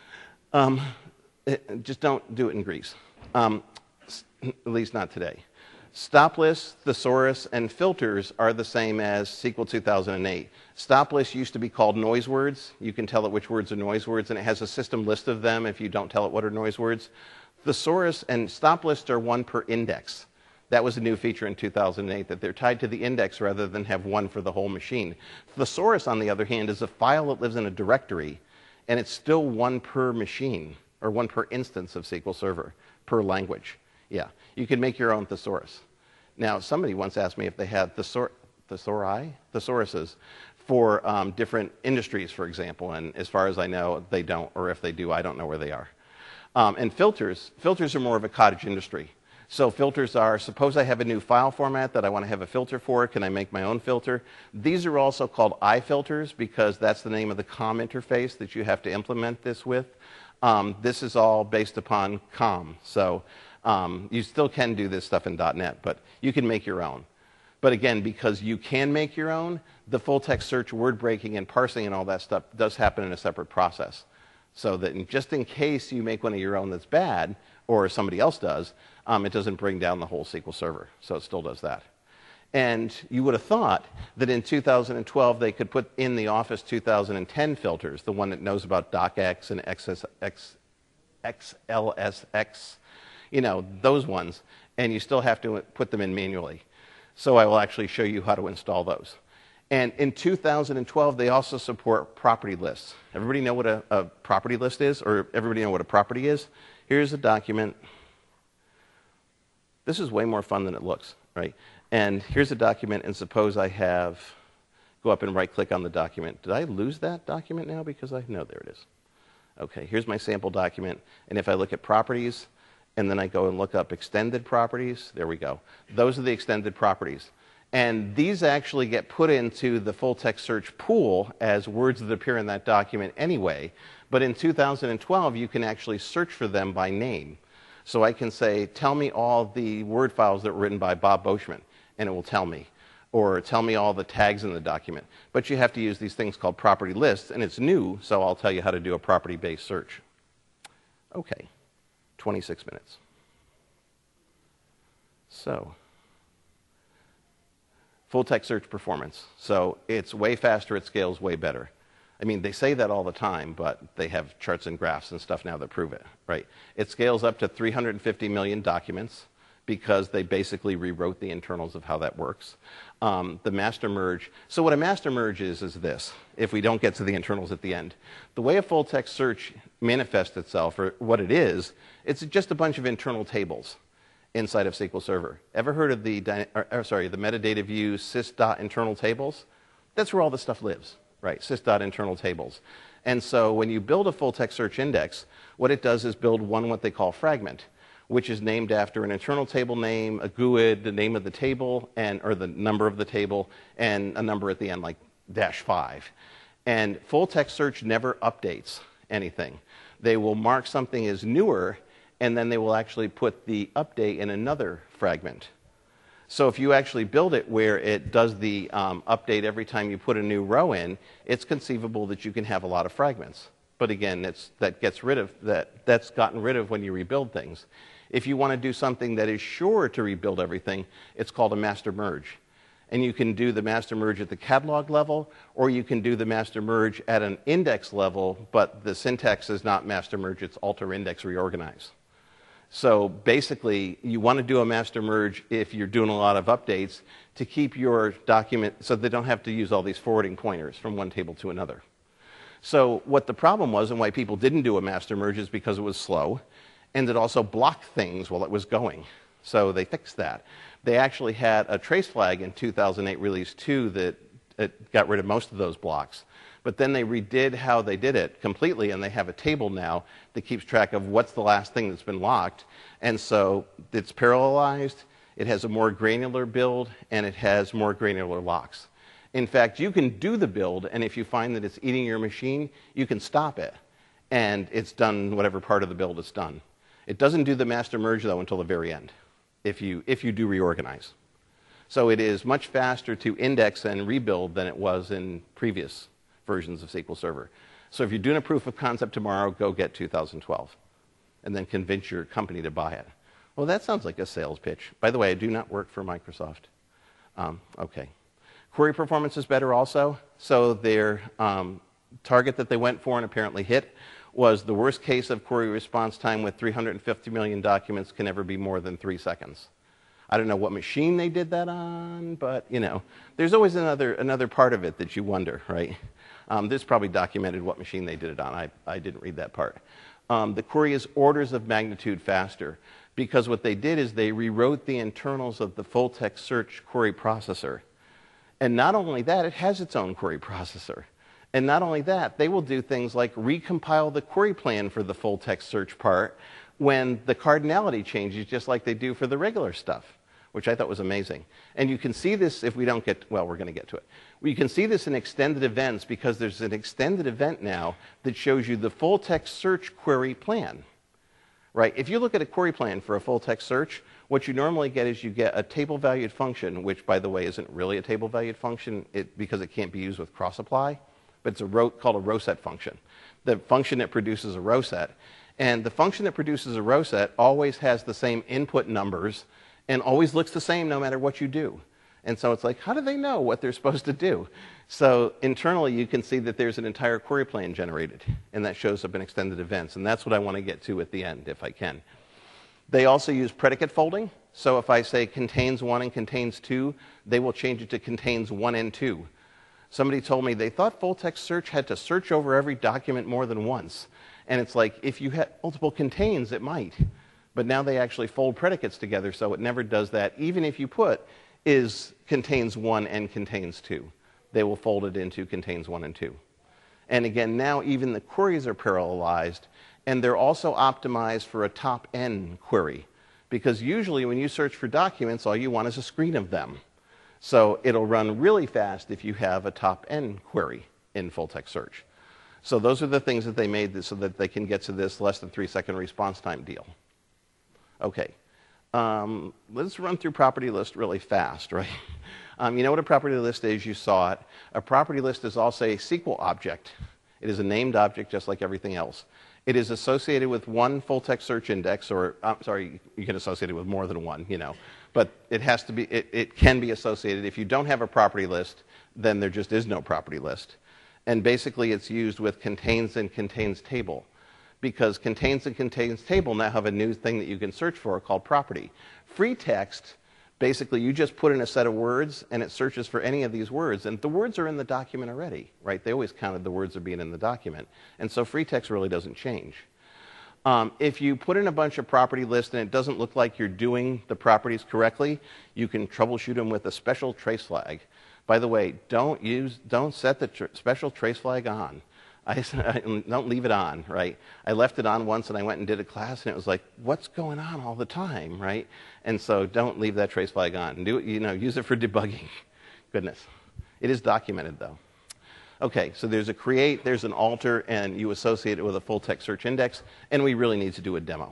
Um, it just don't do it in Greece. Um, At least not today. Stop lists, thesaurus, and filters are the same as S Q L two thousand eight. Stop lists used to be called noise words. You can tell it which words are noise words, and it has a system list of them if you don't tell it what are noise words. Thesaurus and stop lists are one per index. That was a new feature in two thousand eight, that they're tied to the index rather than have one for the whole machine. Thesaurus, on the other hand, is a file that lives in a directory, and it's still one per machine, or one per instance of S Q L Server, per language. Yeah, you can make your own thesaurus. Now, somebody once asked me if they had thesaur thesauri, thesauruses for um, different industries, for example, and as far as I know, they don't, or if they do, I don't know where they are. Um, and filters, filters are more of a cottage industry. So filters are, suppose I have a new file format that I want to have a filter for, can I make my own filter? These are also called iFilters because that's the name of the COM interface that you have to implement this with. Um, this is all based upon COM, so Um, you still can do this stuff in .NET, but you can make your own. But again, because you can make your own, the full-text search, word breaking, and parsing and all that stuff does happen in a separate process. So that in, just in case you make one of your own that's bad, or somebody else does, um, it doesn't bring down the whole S Q L Server. So it still does that. And you would have thought that in two thousand twelve they could put in the Office two thousand ten filters, the one that knows about DocX and X S X, X L S X, you know, those ones, and you still have to put them in manually. So I will actually show you how to install those. And in two thousand twelve, they also support property lists. Everybody know what a, a property list is, or everybody know what a property is? Here's a document. This is way more fun than it looks, right? And here's a document, and suppose I have, go up and right-click on the document. Did I lose that document now? Because I know there it is. Okay, here's my sample document, and if I look at properties, and then I go and look up extended properties. There we go. Those are the extended properties. And these actually get put into the full-text search pool as words that appear in that document anyway. But in two thousand twelve, you can actually search for them by name. So I can say, tell me all the word files that were written by Bob Boschman, and it will tell me. Or tell me all the tags in the document. But you have to use these things called property lists, and it's new, so I'll tell you how to do a property-based search. Okay. twenty-six minutes. So, full text search performance. So it's way faster, it scales way better. I mean, they say that all the time, but they have charts and graphs and stuff now that prove it, right? It scales up to three hundred fifty million documents because they basically rewrote the internals of how that works. Um, the master merge. So what a master merge is, is this, if we don't get to the internals at the end. The way a full text search manifests itself, or what it is, it's just a bunch of internal tables inside of S Q L Server. Ever heard of the, or, or, sorry, the metadata view sys.internal tables? That's where all the stuff lives, right? Sys.internal tables. And so when you build a full text search index, what it does is build one what they call fragment, which is named after an internal table name, a G U I D, the name of the table, and or the number of the table, and a number at the end, like dash five. And full text search never updates anything. They will mark something as newer, and then they will actually put the update in another fragment. So if you actually build it where it does the um, update every time you put a new row in, it's conceivable that you can have a lot of fragments. But again, it's, that gets rid of that, that's gotten rid of when you rebuild things. If you want to do something that is sure to rebuild everything, it's called a master merge. and you can do the master merge at the catalog level, or you can do the master merge at an index level, but the syntax is not master merge, it's alter index reorganize. So basically, you want to do a master merge if you're doing a lot of updates to keep your document so they don't have to use all these forwarding pointers from one table to another. So what the problem was and why people didn't do a master merge is because it was slow, and it also blocked things while it was going. So they fixed that. They actually had a trace flag in two thousand eight release two that it got rid of most of those blocks. But then they redid how they did it completely, and they have a table now that keeps track of what's the last thing that's been locked. And so it's parallelized, it has a more granular build, and it has more granular locks. In fact, you can do the build, and if you find that it's eating your machine, you can stop it, and it's done whatever part of the build it's done. It doesn't do the master merge, though, until the very end, if you, if you do reorganize. So it is much faster to index and rebuild than it was in previous versions of S Q L Server. So if you're doing a proof of concept tomorrow, go get two thousand twelve, and then convince your company to buy it. Well, that sounds like a sales pitch. By the way, I do not work for Microsoft. Um, okay. Query performance is better also. So their um, target that they went for and apparently hit was the worst case of query response time with three hundred fifty million documents can never be more than three seconds. I don't know what machine they did that on, but you know, there's always another another part of it that you wonder, right? Um, this probably documented what machine they did it on. I, I didn't read that part. Um, the query is orders of magnitude faster because what they did is they rewrote the internals of the full text search query processor. And not only that, it has its own query processor. And not only that, they will do things like recompile the query plan for the full text search part when the cardinality changes, just like they do for the regular stuff, which I thought was amazing. And you can see this if we don't get, well, we're going to get to it. You can see this in extended events because there's an extended event now that shows you the full text search query plan. Right? If you look at a query plan for a full text search, what you normally get is you get a table valued function, which by the way isn't really a table valued function it, because it can't be used with cross apply, but it's a row, called a row set function. The function that produces a row set. And the function that produces a row set always has the same input numbers and always looks the same no matter what you do. And so it's like, how do they know what they're supposed to do? So internally, you can see that there's an entire query plan generated, and that shows up in extended events. And that's what I want to get to at the end, if I can. They also use predicate folding. So if I say contains one and contains two, they will change it to contains one and two. Somebody told me they thought full text search had to search over every document more than once. And it's like, if you had multiple contains, it might. But now they actually fold predicates together, so it never does that. Even if you put is contains one and contains two, they will fold it into contains one and two. And again, now even the queries are parallelized, and they're also optimized for a top N query. Because usually when you search for documents, all you want is a screen of them. So it'll run really fast if you have a top N query in full text search. So those are the things that they made so that they can get to this less than three second response time deal. Okay, um, let's run through property list really fast, right? Um, you know what a property list is, you saw it. A property list is also a S Q L object. It is a named object just like everything else. It is associated with one full text search index, or I'm sorry, you can associate it with more than one, you know. But it has to be, it, it can be associated. If you don't have a property list, then there just is no property list. And basically it's used with contains and contains table, because contains and contains table now have a new thing that you can search for called property. Free text, basically you just put in a set of words and it searches for any of these words, and the words are in the document already, right? They always counted the words as being in the document, and so free text really doesn't change. Um, if you put in a bunch of property lists and it doesn't look like you're doing the properties correctly, you can troubleshoot them with a special trace flag. By the way, don't use, don't set the tr special trace flag on. I, I don't leave it on, right? I left it on once and I went and did a class and it was like, what's going on all the time, right? And so don't leave that trace flag on. Do it, you know, use it for debugging. Goodness. It is documented though. Okay, so there's a create, there's an alter, and you associate it with a full text search index, and we really need to do a demo.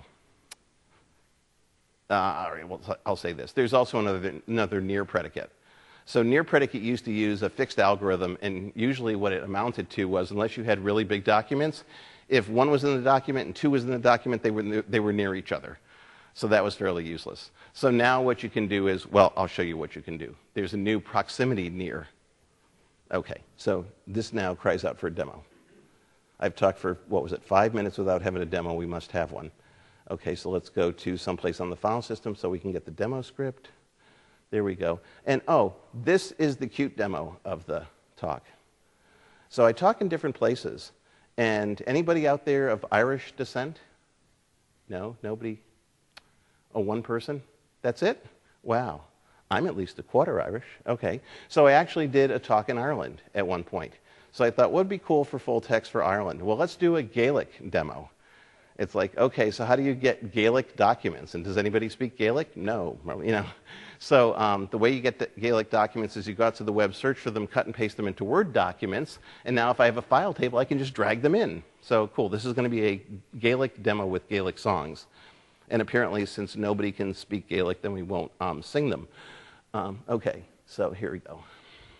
Uh, all right, well, I'll say this. There's also another, another near predicate. So near predicate used to use a fixed algorithm, and usually what it amounted to was, unless you had really big documents, if one was in the document and two was in the document, they were, they were near each other. So that was fairly useless. So now what you can do is, well, I'll show you what you can do. There's a new proximity near. Okay, so this now cries out for a demo. I've talked for, what was it, five minutes without having a demo. We must have one. Okay, so let's go to someplace on the file system so we can get the demo script. There we go. And oh, this is the cute demo of the talk. So I talk in different places. And anybody out there of Irish descent? No? Nobody? Oh, one person? That's it? Wow. I'm at least a quarter Irish. Okay. So I actually did a talk in Ireland at one point. So I thought, what would be cool for full text for Ireland? Well, let's do a Gaelic demo. It's like, okay, so how do you get Gaelic documents? And does anybody speak Gaelic? No. You know. So um, the way you get the Gaelic documents is you go out to the web, search for them, cut and paste them into Word documents, and now if I have a file table, I can just drag them in. So cool, this is going to be a Gaelic demo with Gaelic songs. And apparently, since nobody can speak Gaelic, then we won't um, sing them. Um, okay, so here we go.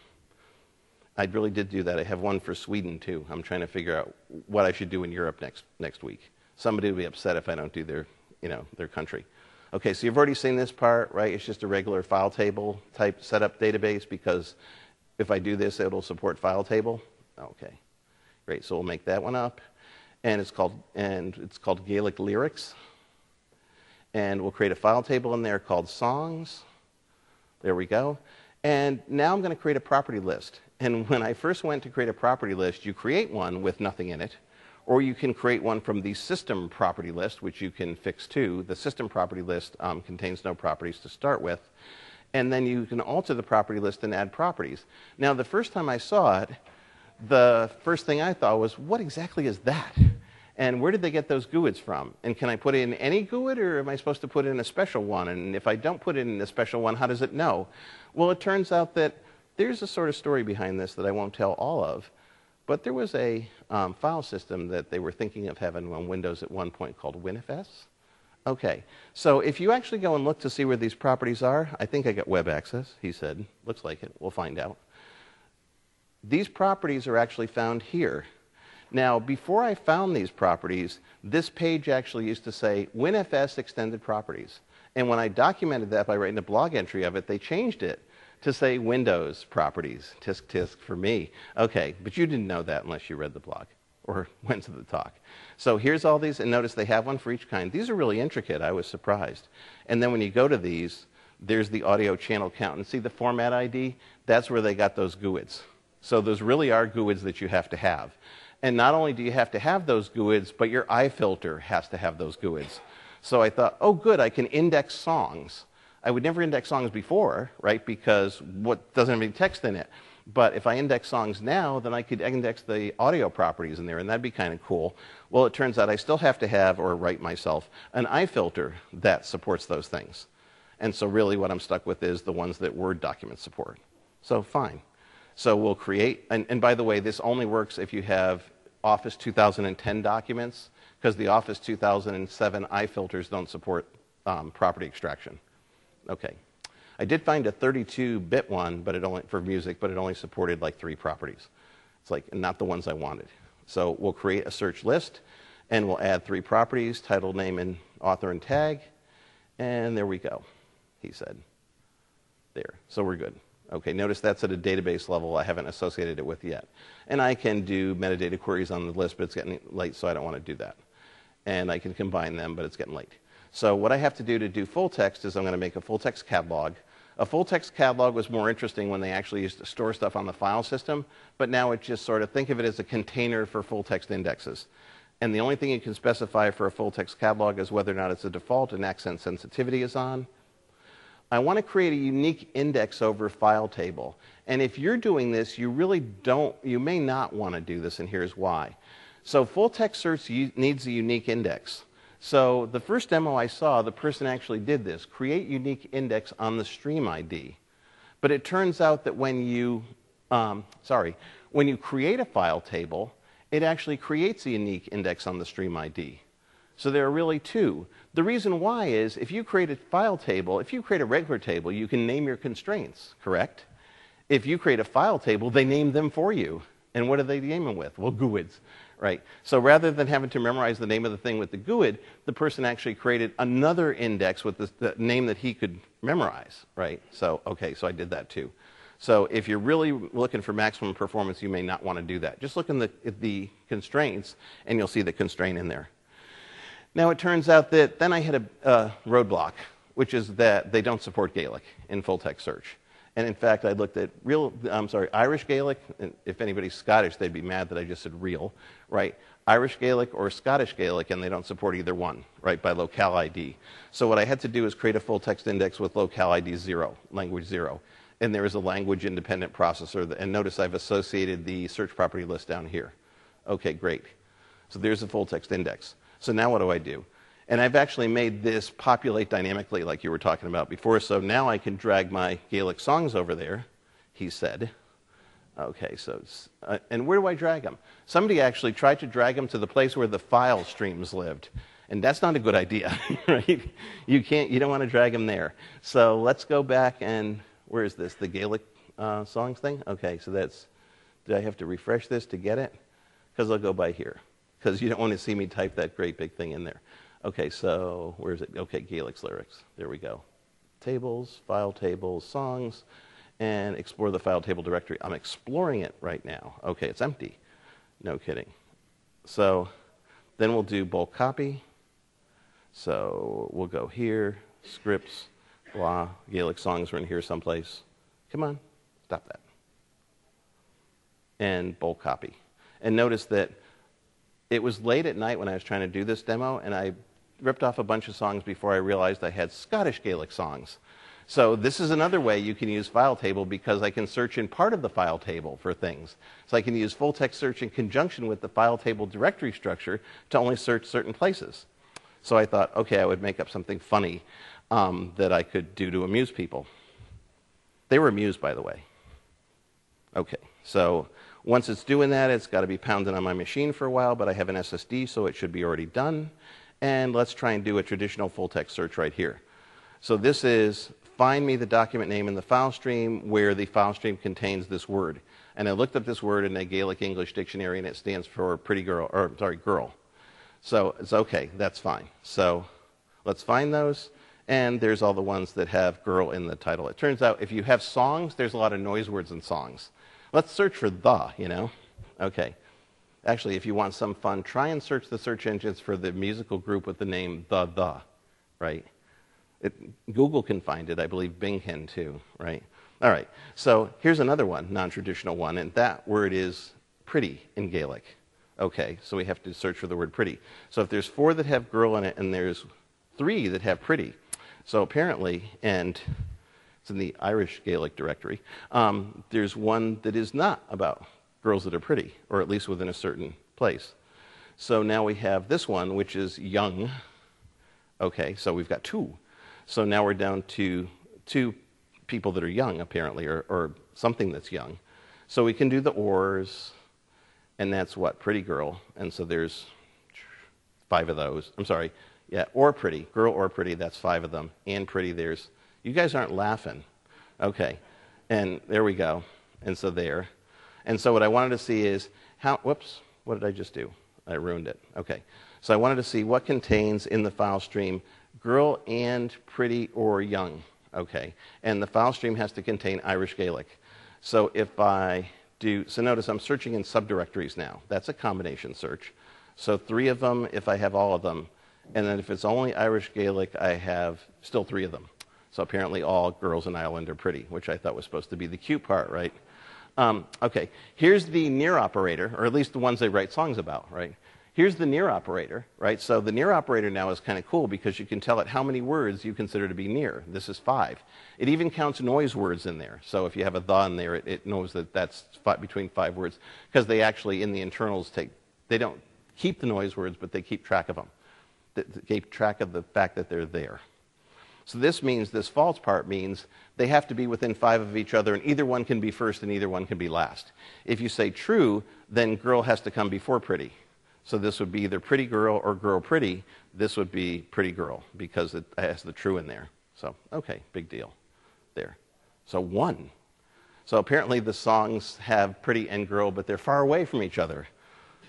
I really did do that. I have one for Sweden, too. I'm trying to figure out what I should do in Europe next, next week. Somebody will be upset if I don't do their, you know, their country. Okay, so you've already seen this part, right? It's just a regular file table type setup database because if I do this, it'll support file table. Okay, great. So we'll make that one up, and it's called and it's called Gaelic Lyrics, and we'll create a file table in there called Songs. There we go. And now I'm going to create a property list. And when I first went to create a property list, you create one with nothing in it. Or you can create one from the system property list, which you can fix too. The system property list um, contains no properties to start with. And then you can alter the property list and add properties. Now, the first time I saw it, the first thing I thought was, what exactly is that? And where did they get those G U I Ds from? And can I put in any G U I D, or am I supposed to put in a special one? And if I don't put in a special one, how does it know? Well, it turns out that there's a sort of story behind this that I won't tell all of. But there was a um, file system that they were thinking of having on Windows at one point called WinFS. Okay, so if you actually go and look to see where these properties are, I think I got web access, he said. Looks like it. We'll find out. These properties are actually found here. Now, before I found these properties, this page actually used to say WinFS extended properties. And when I documented that by writing a blog entry of it, they changed it to say Windows properties. Tisk tisk for me. Okay, but you didn't know that unless you read the blog or went to the talk. So here's all these, and notice they have one for each kind. These are really intricate. I was surprised. And then when you go to these, there's the audio channel count. And see the format I D? That's where they got those G U I Ds. So those really are G U I Ds that you have to have. And not only do you have to have those G U I Ds, but your iFilter has to have those G U I Ds. So I thought, oh, good, I can index songs. I would never index songs before, right, because what doesn't have any text in it. But if I index songs now, then I could index the audio properties in there, and that'd be kind of cool. Well, it turns out I still have to have, or write myself, an iFilter that supports those things. And so really what I'm stuck with is the ones that Word documents support. So fine. So we'll create, and, and by the way, this only works if you have Office two thousand ten documents, because the Office two thousand seven iFilters don't support um, property extraction. Okay. I did find a thirty-two bit one, but it only for music, but it only supported like three properties. It's like not the ones I wanted. So we'll create a search list, and we'll add three properties: title, name, and author and tag. And there we go. He said. There. So we're good. Okay. Notice that's at a database level I haven't associated it with yet. And I can do metadata queries on the list, but it's getting late, so I don't want to do that. And I can combine them, but it's getting late. So what I have to do to do full text is I'm going to make a full text catalog. A full text catalog was more interesting when they actually used to store stuff on the file system, but now it's just sort of, think of it as a container for full text indexes. And the only thing you can specify for a full text catalog is whether or not it's a default and accent sensitivity is on. I want to create a unique index over file table. And if you're doing this, you really don't, you may not want to do this, and here's why. So full text search needs a unique index. So the first demo I saw, the person actually did this, create unique index on the stream I D. But it turns out that when you, um, sorry, when you create a file table, it actually creates a unique index on the stream I D. So there are really two. The reason why is if you create a file table, if you create a regular table, you can name your constraints, correct? If you create a file table, they name them for you. And what do they name them with? Well, G U I Ds, right? So rather than having to memorize the name of the thing with the G U I D, the person actually created another index with the, the name that he could memorize, right? So, okay, so I did that too. So if you're really looking for maximum performance, you may not want to do that. Just look in the, at the constraints, and you'll see the constraint in there. Now, it turns out that then I hit a uh, roadblock, which is that they don't support Gaelic in full-text search. And in fact, I looked at real, I'm sorry, Irish Gaelic, and if anybody's Scottish, they'd be mad that I just said real, right? Irish Gaelic or Scottish Gaelic, and they don't support either one, right, by locale I D. So what I had to do is create a full-text index with locale I D zero, language zero. And there is a language-independent processor, that, and notice I've associated the search property list down here. Okay, great. So there's a full-text index. So now what do I do? And I've actually made this populate dynamically like you were talking about before, so now I can drag my Gaelic songs over there, he said. Okay, so, uh, and where do I drag them? Somebody actually tried to drag them to the place where the file streams lived. And that's not a good idea, right? You can't, you don't want to drag them there. So let's go back and, where is this, the Gaelic uh, songs thing? Okay, so that's, did I have to refresh this to get it? Because I'll go by here. Because you don't want to see me type that great big thing in there. Okay, so where is it? Okay, Gaelic's lyrics. There we go. Tables, file tables, songs, and explore the file table directory. I'm exploring it right now. Okay, it's empty. No kidding. So then we'll do bulk copy. So we'll go here, scripts, blah, Gaelic songs are in here someplace. Come on, stop that. And bulk copy. And notice that it was late at night when I was trying to do this demo, and I ripped off a bunch of songs before I realized I had Scottish Gaelic songs. So this is another way you can use file table, because I can search in part of the file table for things. So I can use full text search in conjunction with the file table directory structure to only search certain places. So I thought, okay, I would make up something funny um, that I could do to amuse people. They were amused, by the way. Okay, so once it's doing that, it's got to be pounding on my machine for a while, but I have an S S D, so it should be already done. And let's try and do a traditional full-text search right here. So this is find me the document name in the file stream where the file stream contains this word. And I looked up this word in a Gaelic English dictionary, and it stands for pretty girl, or sorry, girl. So it's okay, that's fine. So let's find those. And there's all the ones that have girl in the title. It turns out if you have songs, there's a lot of noise words in songs. Let's search for the, you know? Okay. Actually, if you want some fun, try and search the search engines for the musical group with the name The The, right? It, Google can find it. I believe Bing can too, right? All right. So here's another one, non-traditional one, and that word is pretty in Gaelic. Okay, so we have to search for the word pretty. So if there's four that have girl in it and there's three that have pretty, so apparently, and it's in the Irish Gaelic directory, um, there's one that is not about girls that are pretty, or at least within a certain place. So now we have this one, which is young. Okay, so we've got two. So now we're down to two people that are young, apparently, or, or something that's young. So we can do the ors, and that's what? Pretty girl. And so there's five of those. I'm sorry. Yeah, or pretty. Girl or pretty, that's five of them. And pretty, there's... You guys aren't laughing. Okay. And there we go. And so there. And so what I wanted to see is how... Whoops. What did I just do? I ruined it. Okay. So I wanted to see what contains in the file stream girl and pretty or young. Okay. And the file stream has to contain Irish Gaelic. So if I do... So notice I'm searching in subdirectories now. That's a combination search. So three of them if I have all of them. And then if it's only Irish Gaelic, I have still three of them. So apparently all girls in Ireland are pretty, which I thought was supposed to be the cute part, right? Um, okay, here's the near operator, or at least the ones they write songs about, right? Here's the near operator, right? So the near operator now is kind of cool because you can tell it how many words you consider to be near. This is five. It even counts noise words in there. So if you have a the in there, it, it knows that that's five, between five words, because they actually, in the internals, take, they don't keep the noise words, but they keep track of them. They keep track of the fact that they're there. So this means, this false part means they have to be within five of each other, and either one can be first and either one can be last. If you say true, then girl has to come before pretty. So this would be either pretty girl or girl pretty. This would be pretty girl because it has the true in there. So, okay, big deal there. So one. So apparently the songs have pretty and girl, but they're far away from each other.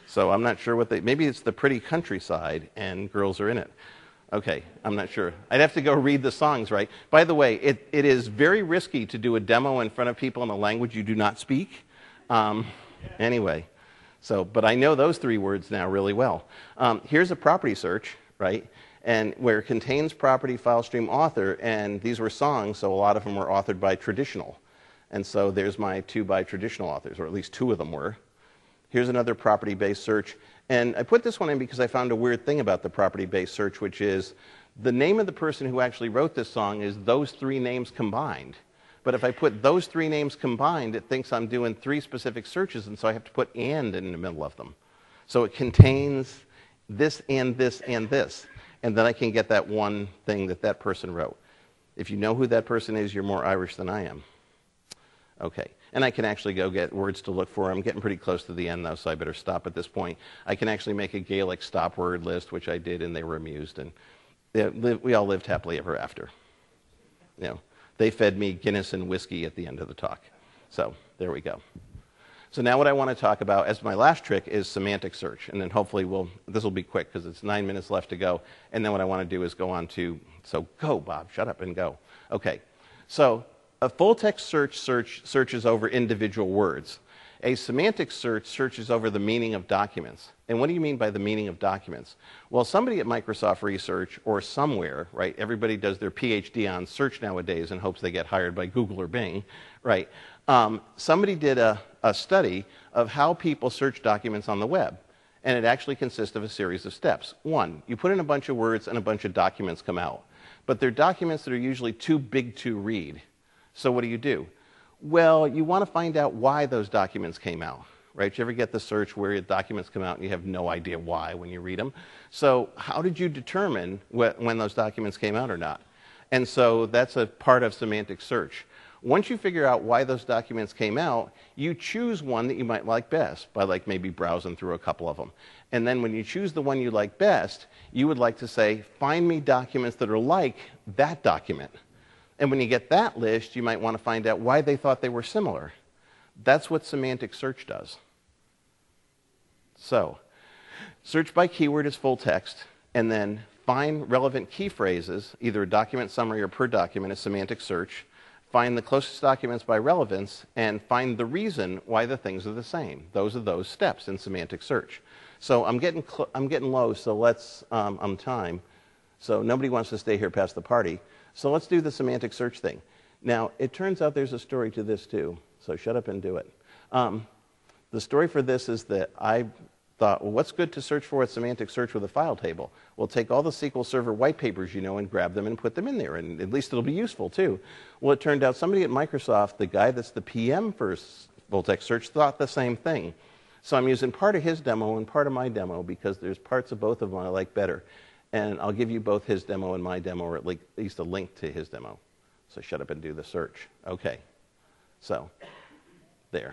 So I'm not sure what they, maybe it's the pretty countryside and girls are in it. Okay, I'm not sure. I'd have to go read the songs, right? By the way, it, it is very risky to do a demo in front of people in a language you do not speak. Um, anyway, so, but I know those three words now really well. Um, here's a property search, right? And where it contains property, file stream, author, and these were songs, so a lot of them were authored by traditional. And so there's my two by traditional authors, or at least two of them were. Here's another property-based search. And I put this one in because I found a weird thing about the property-based search, which is the name of the person who actually wrote this song is those three names combined. But if I put those three names combined, it thinks I'm doing three specific searches, and so I have to put and in the middle of them. So it contains this and this and this. And then I can get that one thing that that person wrote. If you know who that person is, you're more Irish than I am. Okay. And I can actually go get words to look for. I'm getting pretty close to the end, though, so I better stop at this point. I can actually make a Gaelic stop word list, which I did, and they were amused. And they lived, we all lived happily ever after. You know, they fed me Guinness and whiskey at the end of the talk. So there we go. So now what I want to talk about as my last trick is semantic search. And then hopefully we'll, this will be quick because it's nine minutes left to go. And then what I want to do is go on to, so go, Bob, shut up and go. Okay, so a full text search, search searches over individual words. A semantic search searches over the meaning of documents. And what do you mean by the meaning of documents? Well, somebody at Microsoft Research or somewhere, right, everybody does their PhD on search nowadays in hopes they get hired by Google or Bing, right? Um, somebody did a, a study of how people search documents on the web. And it actually consists of a series of steps. One, you put in a bunch of words and a bunch of documents come out. But they're documents that are usually too big to read. So what do you do? Well, you want to find out why those documents came out, right? You ever get the search where your documents come out and you have no idea why when you read them? So how did you determine wh- when those documents came out or not? And so that's a part of semantic search. Once you figure out why those documents came out, you choose one that you might like best by like maybe browsing through a couple of them. And then when you choose the one you like best, you would like to say, find me documents that are like that document. And when you get that list, you might want to find out why they thought they were similar. That's what semantic search does. So, search by keyword is full text, and then find relevant key phrases, either a document summary or per document is semantic search. Find the closest documents by relevance, and find the reason why the things are the same. Those are those steps in semantic search. So I'm getting, cl- I'm getting low, so let's, um, I'm time. So nobody wants to stay here past the party. So let's do the semantic search thing. Now, it turns out there's a story to this too, so shut up and do it. Um, the story for this is that I thought, well, what's good to search for at semantic search with a file table? Well, take all the S Q L Server white papers you know and grab them and put them in there, and at least it'll be useful too. Well, it turned out somebody at Microsoft, the guy that's the P M for full text search, thought the same thing. So I'm using part of his demo and part of my demo because there's parts of both of them I like better. And I'll give you both his demo and my demo, or at least a link to his demo. So shut up and do the search. Okay. So, there.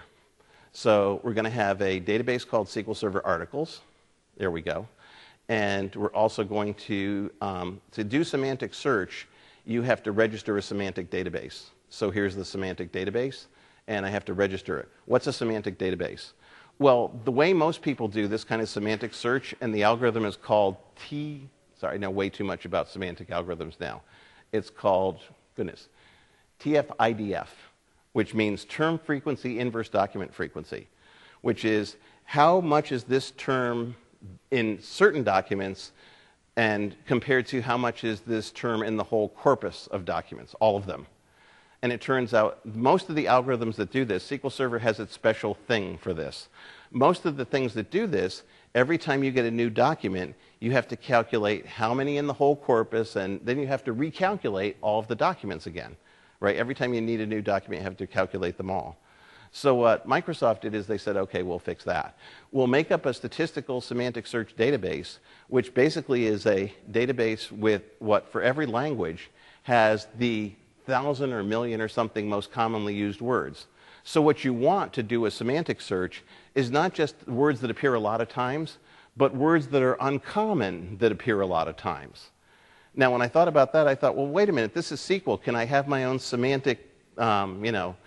So we're going to have a database called S Q L Server Articles. There we go. And we're also going to, um, to do semantic search, you have to register a semantic database. So here's the semantic database, and I have to register it. What's a semantic database? Well, the way most people do this kind of semantic search, and the algorithm is called T... Sorry, I know way too much about semantic algorithms now. It's called, goodness, T F I D F, which means term frequency inverse document frequency, which is how much is this term in certain documents and compared to how much is this term in the whole corpus of documents, all of them. And it turns out most of the algorithms that do this, S Q L Server has its special thing for this. Most of the things that do this, every time you get a new document, you have to calculate how many in the whole corpus, and then you have to recalculate all of the documents again. Right? Every time you need a new document, you have to calculate them all. So what Microsoft did is they said, okay, we'll fix that. We'll make up a statistical semantic search database, which basically is a database with what, for every language, has the thousand or million or something most commonly used words. So what you want to do a semantic search is not just words that appear a lot of times, but words that are uncommon that appear a lot of times. Now, when I thought about that, I thought, well, wait a minute, this is S Q L. Can I have my own semantic, um, you know,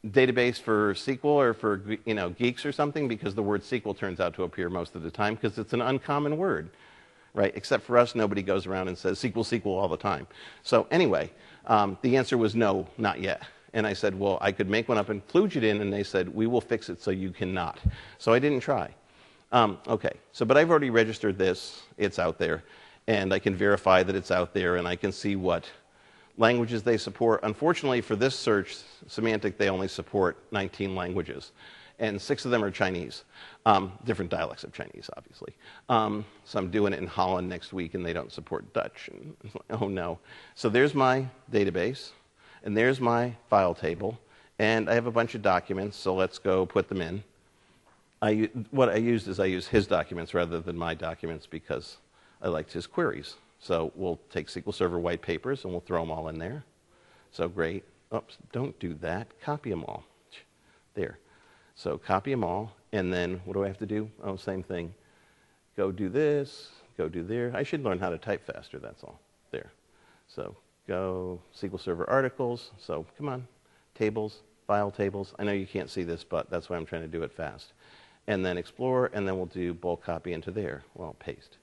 database for S Q L or for, you know, geeks or something, because the word S Q L turns out to appear most of the time because it's an uncommon word, right? Except for us, nobody goes around and says S Q L, S Q L all the time. So anyway, um, the answer was no, not yet. And I said, well, I could make one up and kludge it in, and they said, we will fix it so you cannot. So I didn't try. Um, okay, so but I've already registered this. It's out there, and I can verify that it's out there, and I can see what languages they support. Unfortunately, for this search, Semantic, they only support nineteen languages, and six of them are Chinese, um, different dialects of Chinese, obviously. Um, so I'm doing it in Holland next week, and they don't support Dutch. And it's like, oh no. So there's my database, and there's my file table, and I have a bunch of documents, so let's go put them in. I, what I used is I used his documents rather than my documents because I liked his queries. So we'll take S Q L Server white papers, and we'll throw them all in there. So great. Oops, don't do that. Copy them all. There. So copy them all, and then what do I have to do? Oh, same thing. Go do this, go do there. I should learn how to type faster, that's all. There. So go S Q L Server articles. So come on, tables, file tables. I know you can't see this, but that's why I'm trying to do it fast. And then explore, and then we'll do bulk copy into there. Well, paste.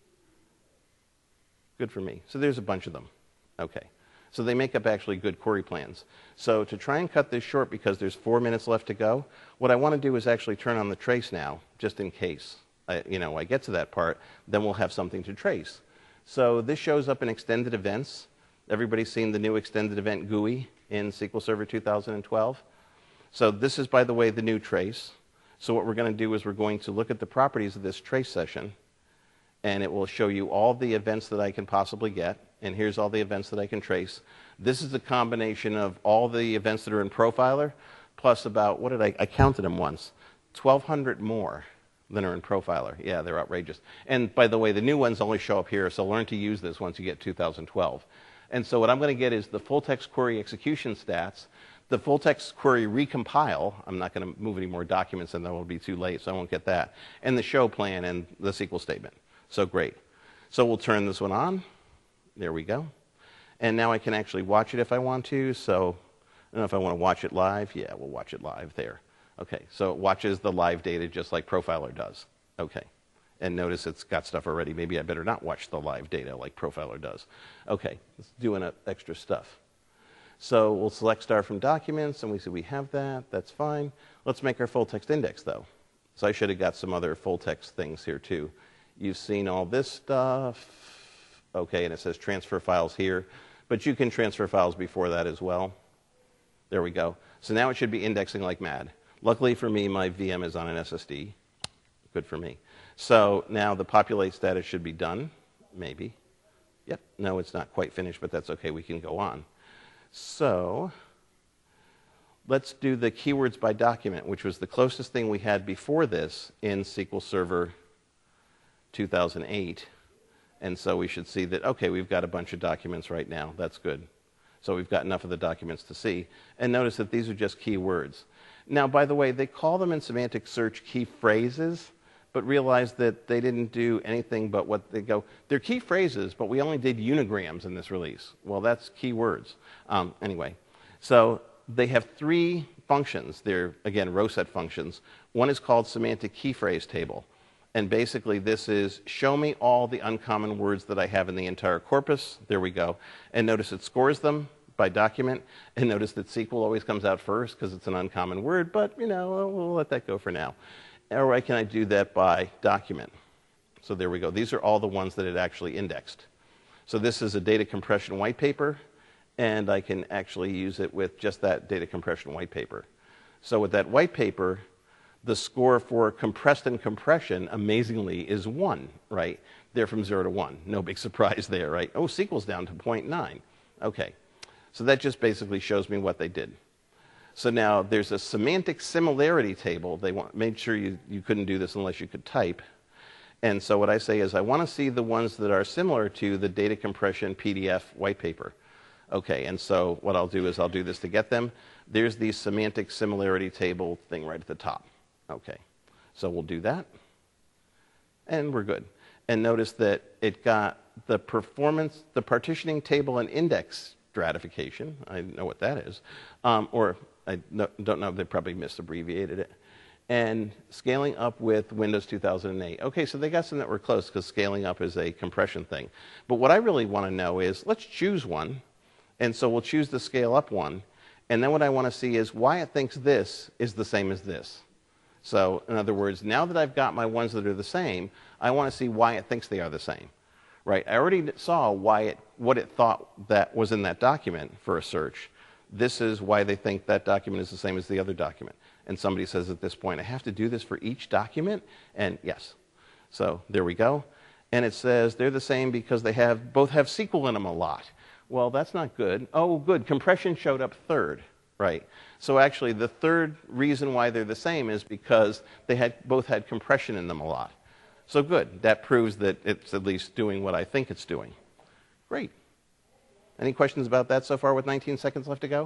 Good for me. So there's a bunch of them. Okay. So they make up actually good query plans. So to try and cut this short, because there's four minutes left to go, what I want to do is actually turn on the trace now, just in case I, you know, I get to that part. Then we'll have something to trace. So this shows up in extended events. Everybody's seen the new extended event G U I in S Q L Server two thousand twelve. So this is, by the way, the new trace. So what we're going to do is we're going to look at the properties of this trace session, and it will show you all the events that I can possibly get. And here's all the events that I can trace. This is a combination of all the events that are in Profiler, plus about, what did I, I counted them once, twelve hundred more than are in Profiler. Yeah, they're outrageous. And by the way, the new ones only show up here, so learn to use this once you get two thousand twelve. And so what I'm going to get is the full text query execution stats, the full text query recompile. I'm not going to move any more documents, and that will be too late, so I won't get that. And the show plan and the S Q L statement. So great. So we'll turn this one on. There we go. And now I can actually watch it if I want to. So I don't know if I want to watch it live. Yeah, we'll watch it live there. Okay, so it watches the live data just like Profiler does. Okay. And notice it's got stuff already. Maybe I better not watch the live data like Profiler does. Okay, it's doing extra stuff. So we'll select star from documents, and we see we have that. That's fine. Let's make our full text index, though. So I should have got some other full text things here, too. You've seen all this stuff. Okay, and it says transfer files here. But you can transfer files before that as well. There we go. So now it should be indexing like mad. Luckily for me, my V M is on an S S D. Good for me. So now the populate status should be done. Maybe. Yep. No, it's not quite finished, but that's okay. We can go on. So let's do the keywords by document, which was the closest thing we had before this in S Q L Server two thousand eight. And so we should see that, okay, we've got a bunch of documents right now. That's good. So we've got enough of the documents to see. And notice that these are just keywords. Now, by the way, they call them in semantic search key phrases, but realize that they didn't do anything but what they go. They're key phrases, but we only did unigrams in this release. Well, that's keywords. Um, anyway, so they have three functions. They're, again, row set functions. One is called semantic key phrase table. And basically, this is show me all the uncommon words that I have in the entire corpus. There we go. And notice it scores them by document. And notice that S Q L always comes out first because it's an uncommon word. But, you know, we'll let that go for now. Or can I do that by document? So there we go. These are all the ones that it actually indexed. So this is a data compression white paper. And I can actually use it with just that data compression white paper. So with that white paper, the score for compressed and compression, amazingly, is one, right? They're from zero to one. No big surprise there, right? Oh, S Q L's down to zero point nine. Okay. So that just basically shows me what they did. So now there's a semantic similarity table. They want, made sure you, you couldn't do this unless you could type. And so what I say is I want to see the ones that are similar to the data compression P D F white paper. Okay, and so what I'll do is I'll do this to get them. There's the semantic similarity table thing right at the top. Okay, so we'll do that, and we're good. And notice that it got the performance, the partitioning table and index stratification. I know what that is. Um, or I no, don't know if they probably misabbreviated it. And scaling up with Windows two thousand eight. Okay, so they got some that were close because scaling up is a compression thing. But what I really want to know is, let's choose one. And so we'll choose the scale up one. And then what I want to see is why it thinks this is the same as this. So in other words, now that I've got my ones that are the same, I want to see why it thinks they are the same. Right? I already saw why it, what it thought that was in that document for a search. This is why they think that document is the same as the other document. And somebody says at this point, I have to do this for each document? And yes. So there we go. And it says they're the same because they have both have S Q L in them a lot. Well, that's not good. Oh, good. Compression showed up third. Right. So actually, the third reason why they're the same is because they had both had compression in them a lot. So good. That proves that it's at least doing what I think it's doing. Great. Any questions about that so far with nineteen seconds left to go?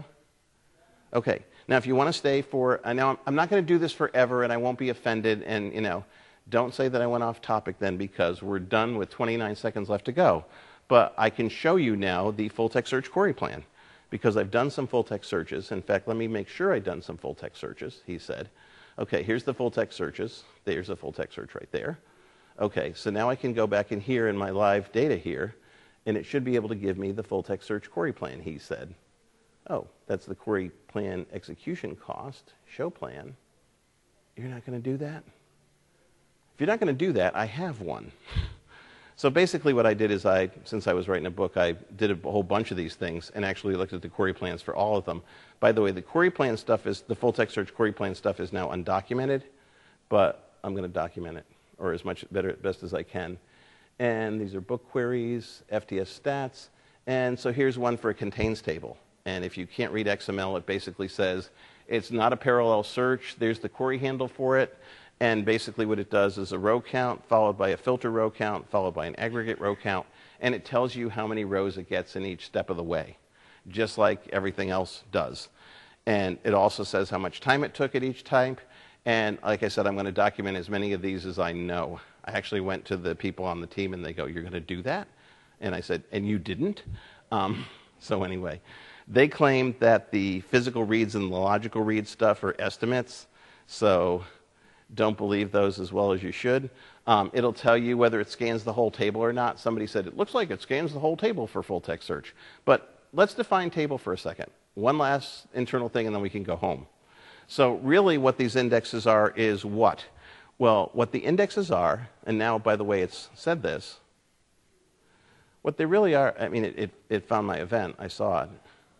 Okay. Now, if you want to stay for, I know I'm not going to do this forever, and I won't be offended. And, you know, don't say that I went off topic then, because we're done with twenty-nine seconds left to go. But I can show you now the full-text search query plan, because I've done some full-text searches. In fact, let me make sure I've done some full-text searches, he said. Okay, here's the full-text searches. There's a full-text search right there. Okay, so now I can go back in here in my live data here, and it should be able to give me the full-text search query plan, he said. Oh, that's the query plan execution cost, show plan. You're not going to do that? If you're not going to do that, I have one. So basically what I did is I, since I was writing a book, I did a whole bunch of these things and actually looked at the query plans for all of them. By the way, the query plan stuff is, the full-text search query plan stuff is now undocumented, but I'm going to document it, or as much better, best as I can. And these are book queries, F T S stats, and so here's one for a contains table. And if you can't read X M L, it basically says it's not a parallel search. There's the query handle for it. And basically what it does is a row count followed by a filter row count followed by an aggregate row count. And it tells you how many rows it gets in each step of the way, just like everything else does. And it also says how much time it took at each type. And like I said, I'm going to document as many of these as I know. I actually went to the people on the team and they go, you're going to do that? And I said, and you didn't? Um, so anyway. They claim that the physical reads and the logical read stuff are estimates, so don't believe those as well as you should. Um, it'll tell you whether it scans the whole table or not. Somebody said, it looks like it scans the whole table for full text search. But let's define table for a second. One last internal thing, and then we can go home. So really what these indexes are is what? Well, what the indexes are, and now, by the way, it's said this, what they really are, I mean, it, it, it found my event. I saw it.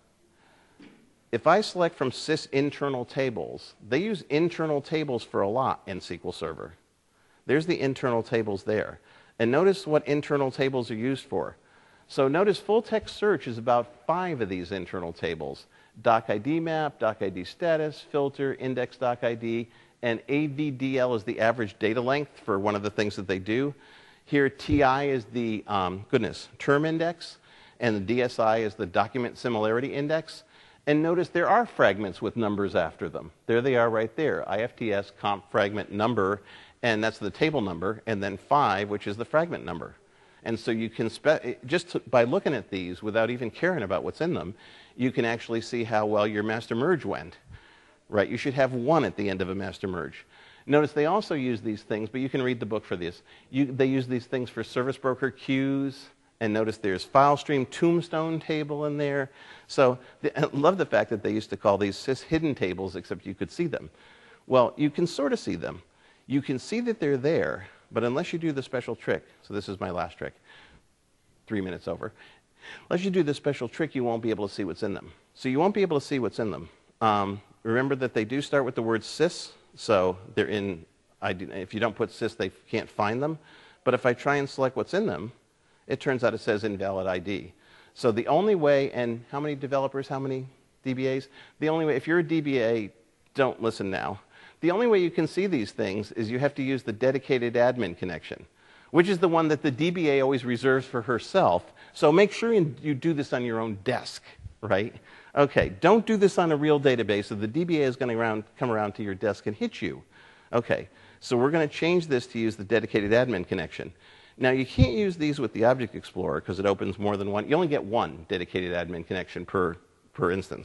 If I select from sys internal tables, they use internal tables for a lot in S Q L Server. There's the internal tables there. And notice what internal tables are used for. So notice full text search is about five of these internal tables. DocID map, DocID status, filter, index DocID, and A V D L is the average data length for one of the things that they do. Here T I is the, um, goodness, term index, and the D S I is the document similarity index. And notice there are fragments with numbers after them. There they are right there, I F T S comp fragment number, and that's the table number, and then five, which is the fragment number. And so you can, spe just to, by looking at these without even caring about what's in them, you can actually see how well your master merge went. Right? You should have one at the end of a master merge. Notice they also use these things, but you can read the book for this. You, they use these things for service broker queues. And notice there's file stream tombstone table in there. So I love the fact that they used to call these sys hidden tables, except you could see them. Well, you can sort of see them. You can see that they're there, but unless you do the special trick, so this is my last trick, three minutes over. Unless you do the special trick, you won't be able to see what's in them. So you won't be able to see what's in them. Um, remember that they do start with the word sys, so they're in, if you don't put sys, they can't find them. But if I try and select what's in them, it turns out it says invalid I D. So the only way, and how many developers, how many D B As? The only way, if you're a D B A, don't listen now. The only way you can see these things is you have to use the dedicated admin connection, which is the one that the D B A always reserves for herself. So make sure you do this on your own desk, right? Okay, don't do this on a real database, so the D B A is going to come around to your desk and hit you. Okay, so we're going to change this to use the dedicated admin connection. Now, you can't use these with the Object Explorer because it opens more than one. You only get one dedicated admin connection per, per instance.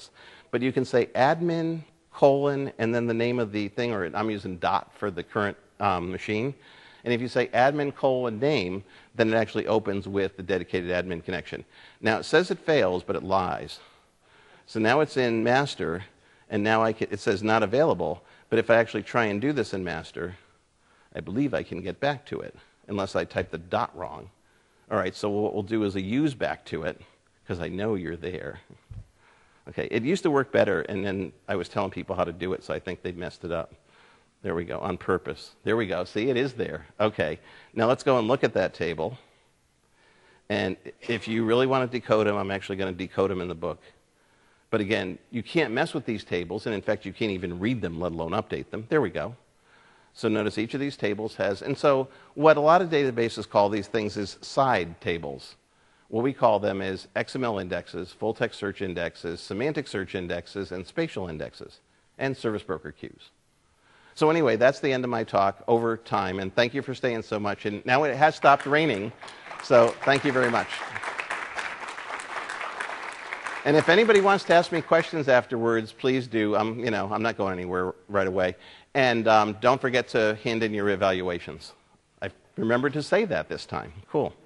but you can say admin colon and then the name of the thing, or I'm using dot for the current um, machine. And if you say admin colon name, then it actually opens with the dedicated admin connection. Now it says it fails, but it lies. So now it's in master, and now I can, it says not available, but if I actually try and do this in master, I believe I can get back to it, unless I type the dot wrong. All right, so what we'll do is a use back to it, because I know you're there. Okay, it used to work better, and then I was telling people how to do it, so I think they messed it up. There we go, on purpose. There we go. See, it is there. Okay, now let's go and look at that table. And if you really want to decode them, I'm actually going to decode them in the book. But again, you can't mess with these tables, and in fact, you can't even read them, let alone update them. There we go. So notice each of these tables has, and so what a lot of databases call these things is side tables. What we call them is X M L indexes, full-text search indexes, semantic search indexes, and spatial indexes, and service broker queues. So anyway, that's the end of my talk over time, and thank you for staying so much. And now it has stopped raining, so thank you very much. And if anybody wants to ask me questions afterwards, please do. I'm, you know, I'm not going anywhere right away. And um, don't forget to hand in your evaluations. I remembered to say that this time. Cool.